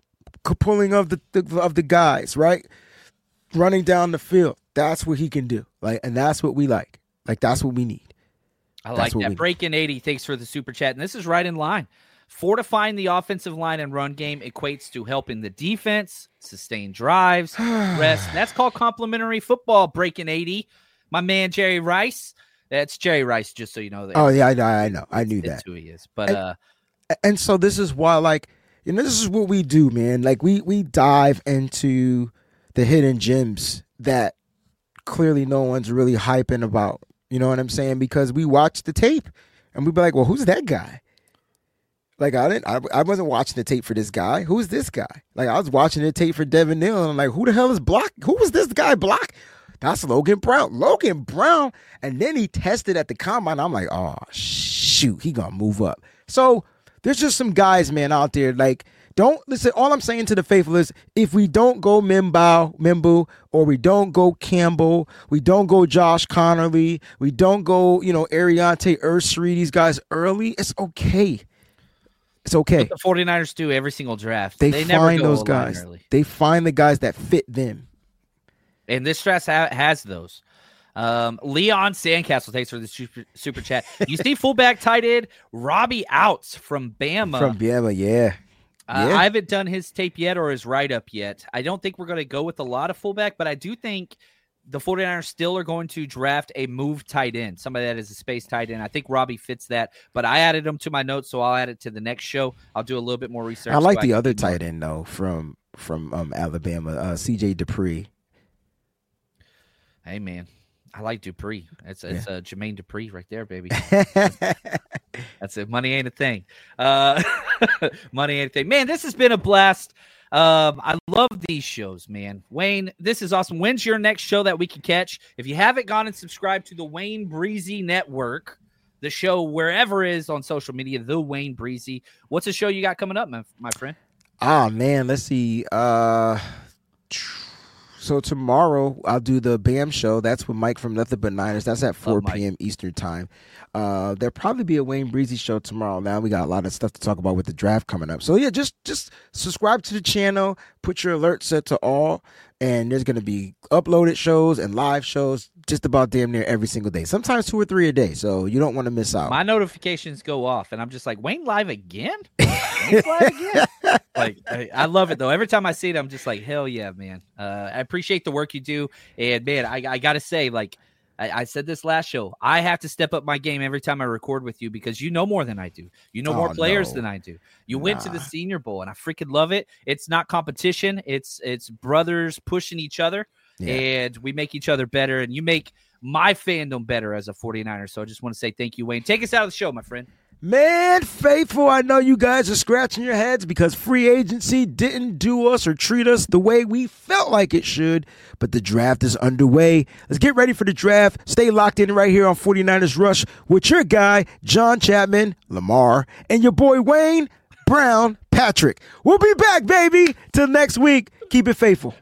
Speaker 7: of the guys, right? Running down the field. That's what he can do. Like, and that's what we like. Like, that's what we need.
Speaker 1: I like that. Breaking 80, thanks for the super chat. And this is right in line. Fortifying the offensive line and run game equates to helping the defense sustain drives, rest. That's called complementary football. Breaking 80. My man Jerry Rice. That's Jerry Rice, just so you know.
Speaker 7: Oh yeah, I know. I knew that.
Speaker 1: That's who he is. But
Speaker 7: and so this is why, like, this is what we do, man. Like, we dive into the hidden gems that clearly no one's really hyping about. You know what I'm saying? Because we watch the tape and we be like, well, who's that guy? Like, I wasn't watching the tape for this guy. Who's this guy? Like, I was watching the tape for Devin Neal, and I'm like, who the hell is Block? Who was this guy Block? That's Logan Brown. Logan Brown. And then he tested at the combine. I'm like, oh, shoot, he gonna move up. So there's just some guys, man, out there. Like, don't listen. All I'm saying to the faithful is, if we don't go Mimbu, or we don't go Campbell, we don't go Josh Connerly, we don't go, Ariante Ursary, these guys early, it's okay. It's okay.
Speaker 1: What the 49ers do every single draft.
Speaker 7: They
Speaker 1: never
Speaker 7: find
Speaker 1: go
Speaker 7: those guys.
Speaker 1: Early.
Speaker 7: They find the guys that fit them.
Speaker 1: And this draft has those. Leon Sandcastle, thanks for the super chat. You see fullback tight end Robbie Outs from Bama.
Speaker 7: From Bama, yeah.
Speaker 1: I haven't done his tape yet or his write-up yet. I don't think we're going to go with a lot of fullback, but I do think the 49ers still are going to draft a move tight end, somebody that is a space tight end. I think Robbie fits that, but I added him to my notes, so I'll add it to the next show. I'll do a little bit more research.
Speaker 7: I like the other tight end, though, from Alabama, C.J. Dupree.
Speaker 1: Hey, man, I like Dupree. It's Jermaine Dupree right there, baby. That's it. Money ain't a thing. Money ain't a thing. Man, this has been a blast. I love these shows, man. Wayne, this is awesome. When's your next show that we can catch? If you haven't gone and subscribed to the Wayne Breezy Network, the show wherever it is on social media, the Wayne Breezy, what's the show you got coming up, my friend?
Speaker 7: Ah, man, let's see. So tomorrow I'll do the BAM show. That's with Mike from Nothing But Niners. That's at 4 p.m. Eastern time. There'll probably be a Wayne Breezy show tomorrow. Now we got a lot of stuff to talk about with the draft coming up. So yeah, just subscribe to the channel, put your alert set to all, And there's going to be uploaded shows and live shows just about damn near every single day. Sometimes 2 or 3 a day, so you don't want to miss out.
Speaker 8: My notifications go off, and I'm just like, Wayne live again? Wayne's live again? Like, I love it, though. Every time I see it, I'm just like, hell yeah, man. I appreciate the work you do. And, man, I got to say, like, I said this last show, I have to step up my game every time I record with you because you know more than I do. You know more players than I do. You went to the Senior Bowl, and I freaking love it. It's not competition. It's brothers pushing each other, and we make each other better, and you make my fandom better as a 49er. So I just want to say thank you, Wayne. Take us out of the show, my friend.
Speaker 7: Man, faithful, I know you guys are scratching your heads because free agency didn't do us or treat us the way we felt like it should, but the draft is underway. Let's get ready for the draft. Stay locked in right here on 49ers Rush with your guy, John Chapman, Lamar, and your boy, Wayne Brown Patrick. We'll be back, baby. Till next week. Keep it faithful.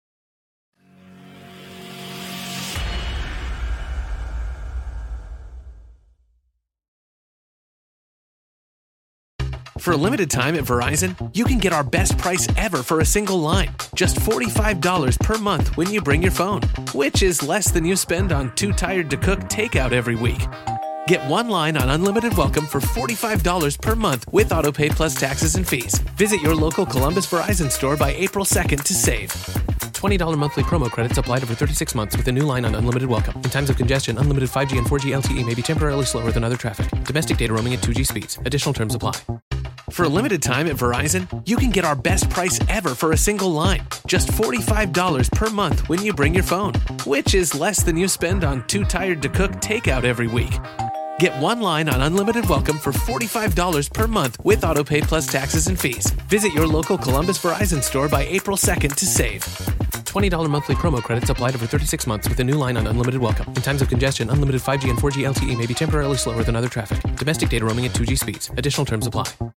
Speaker 4: For a limited time at Verizon, you can get our best price ever for a single line. Just $45 per month when you bring your phone, which is less than you spend on Too Tired to Cook takeout every week. Get one line on Unlimited Welcome for $45 per month with AutoPay plus taxes and fees. Visit your local Columbus Verizon store by April 2nd to save. $20 monthly promo credits applied over 36 months with a new line on Unlimited Welcome. In times of congestion, unlimited 5G and 4G LTE may be temporarily slower than other traffic. Domestic data roaming at 2G speeds. Additional terms apply. For a limited time at Verizon, you can get our best price ever for a single line. Just $45 per month when you bring your phone, which is less than you spend on Too Tired to Cook takeout every week. Get one line on Unlimited Welcome for $45 per month with AutoPay plus taxes and fees. Visit your local Columbus Verizon store by April 2nd to save. $20 monthly promo credits applied over 36 months with a new line on Unlimited Welcome. In times of congestion, unlimited 5G and 4G LTE may be temporarily slower than other traffic. Domestic data roaming at 2G speeds. Additional terms apply.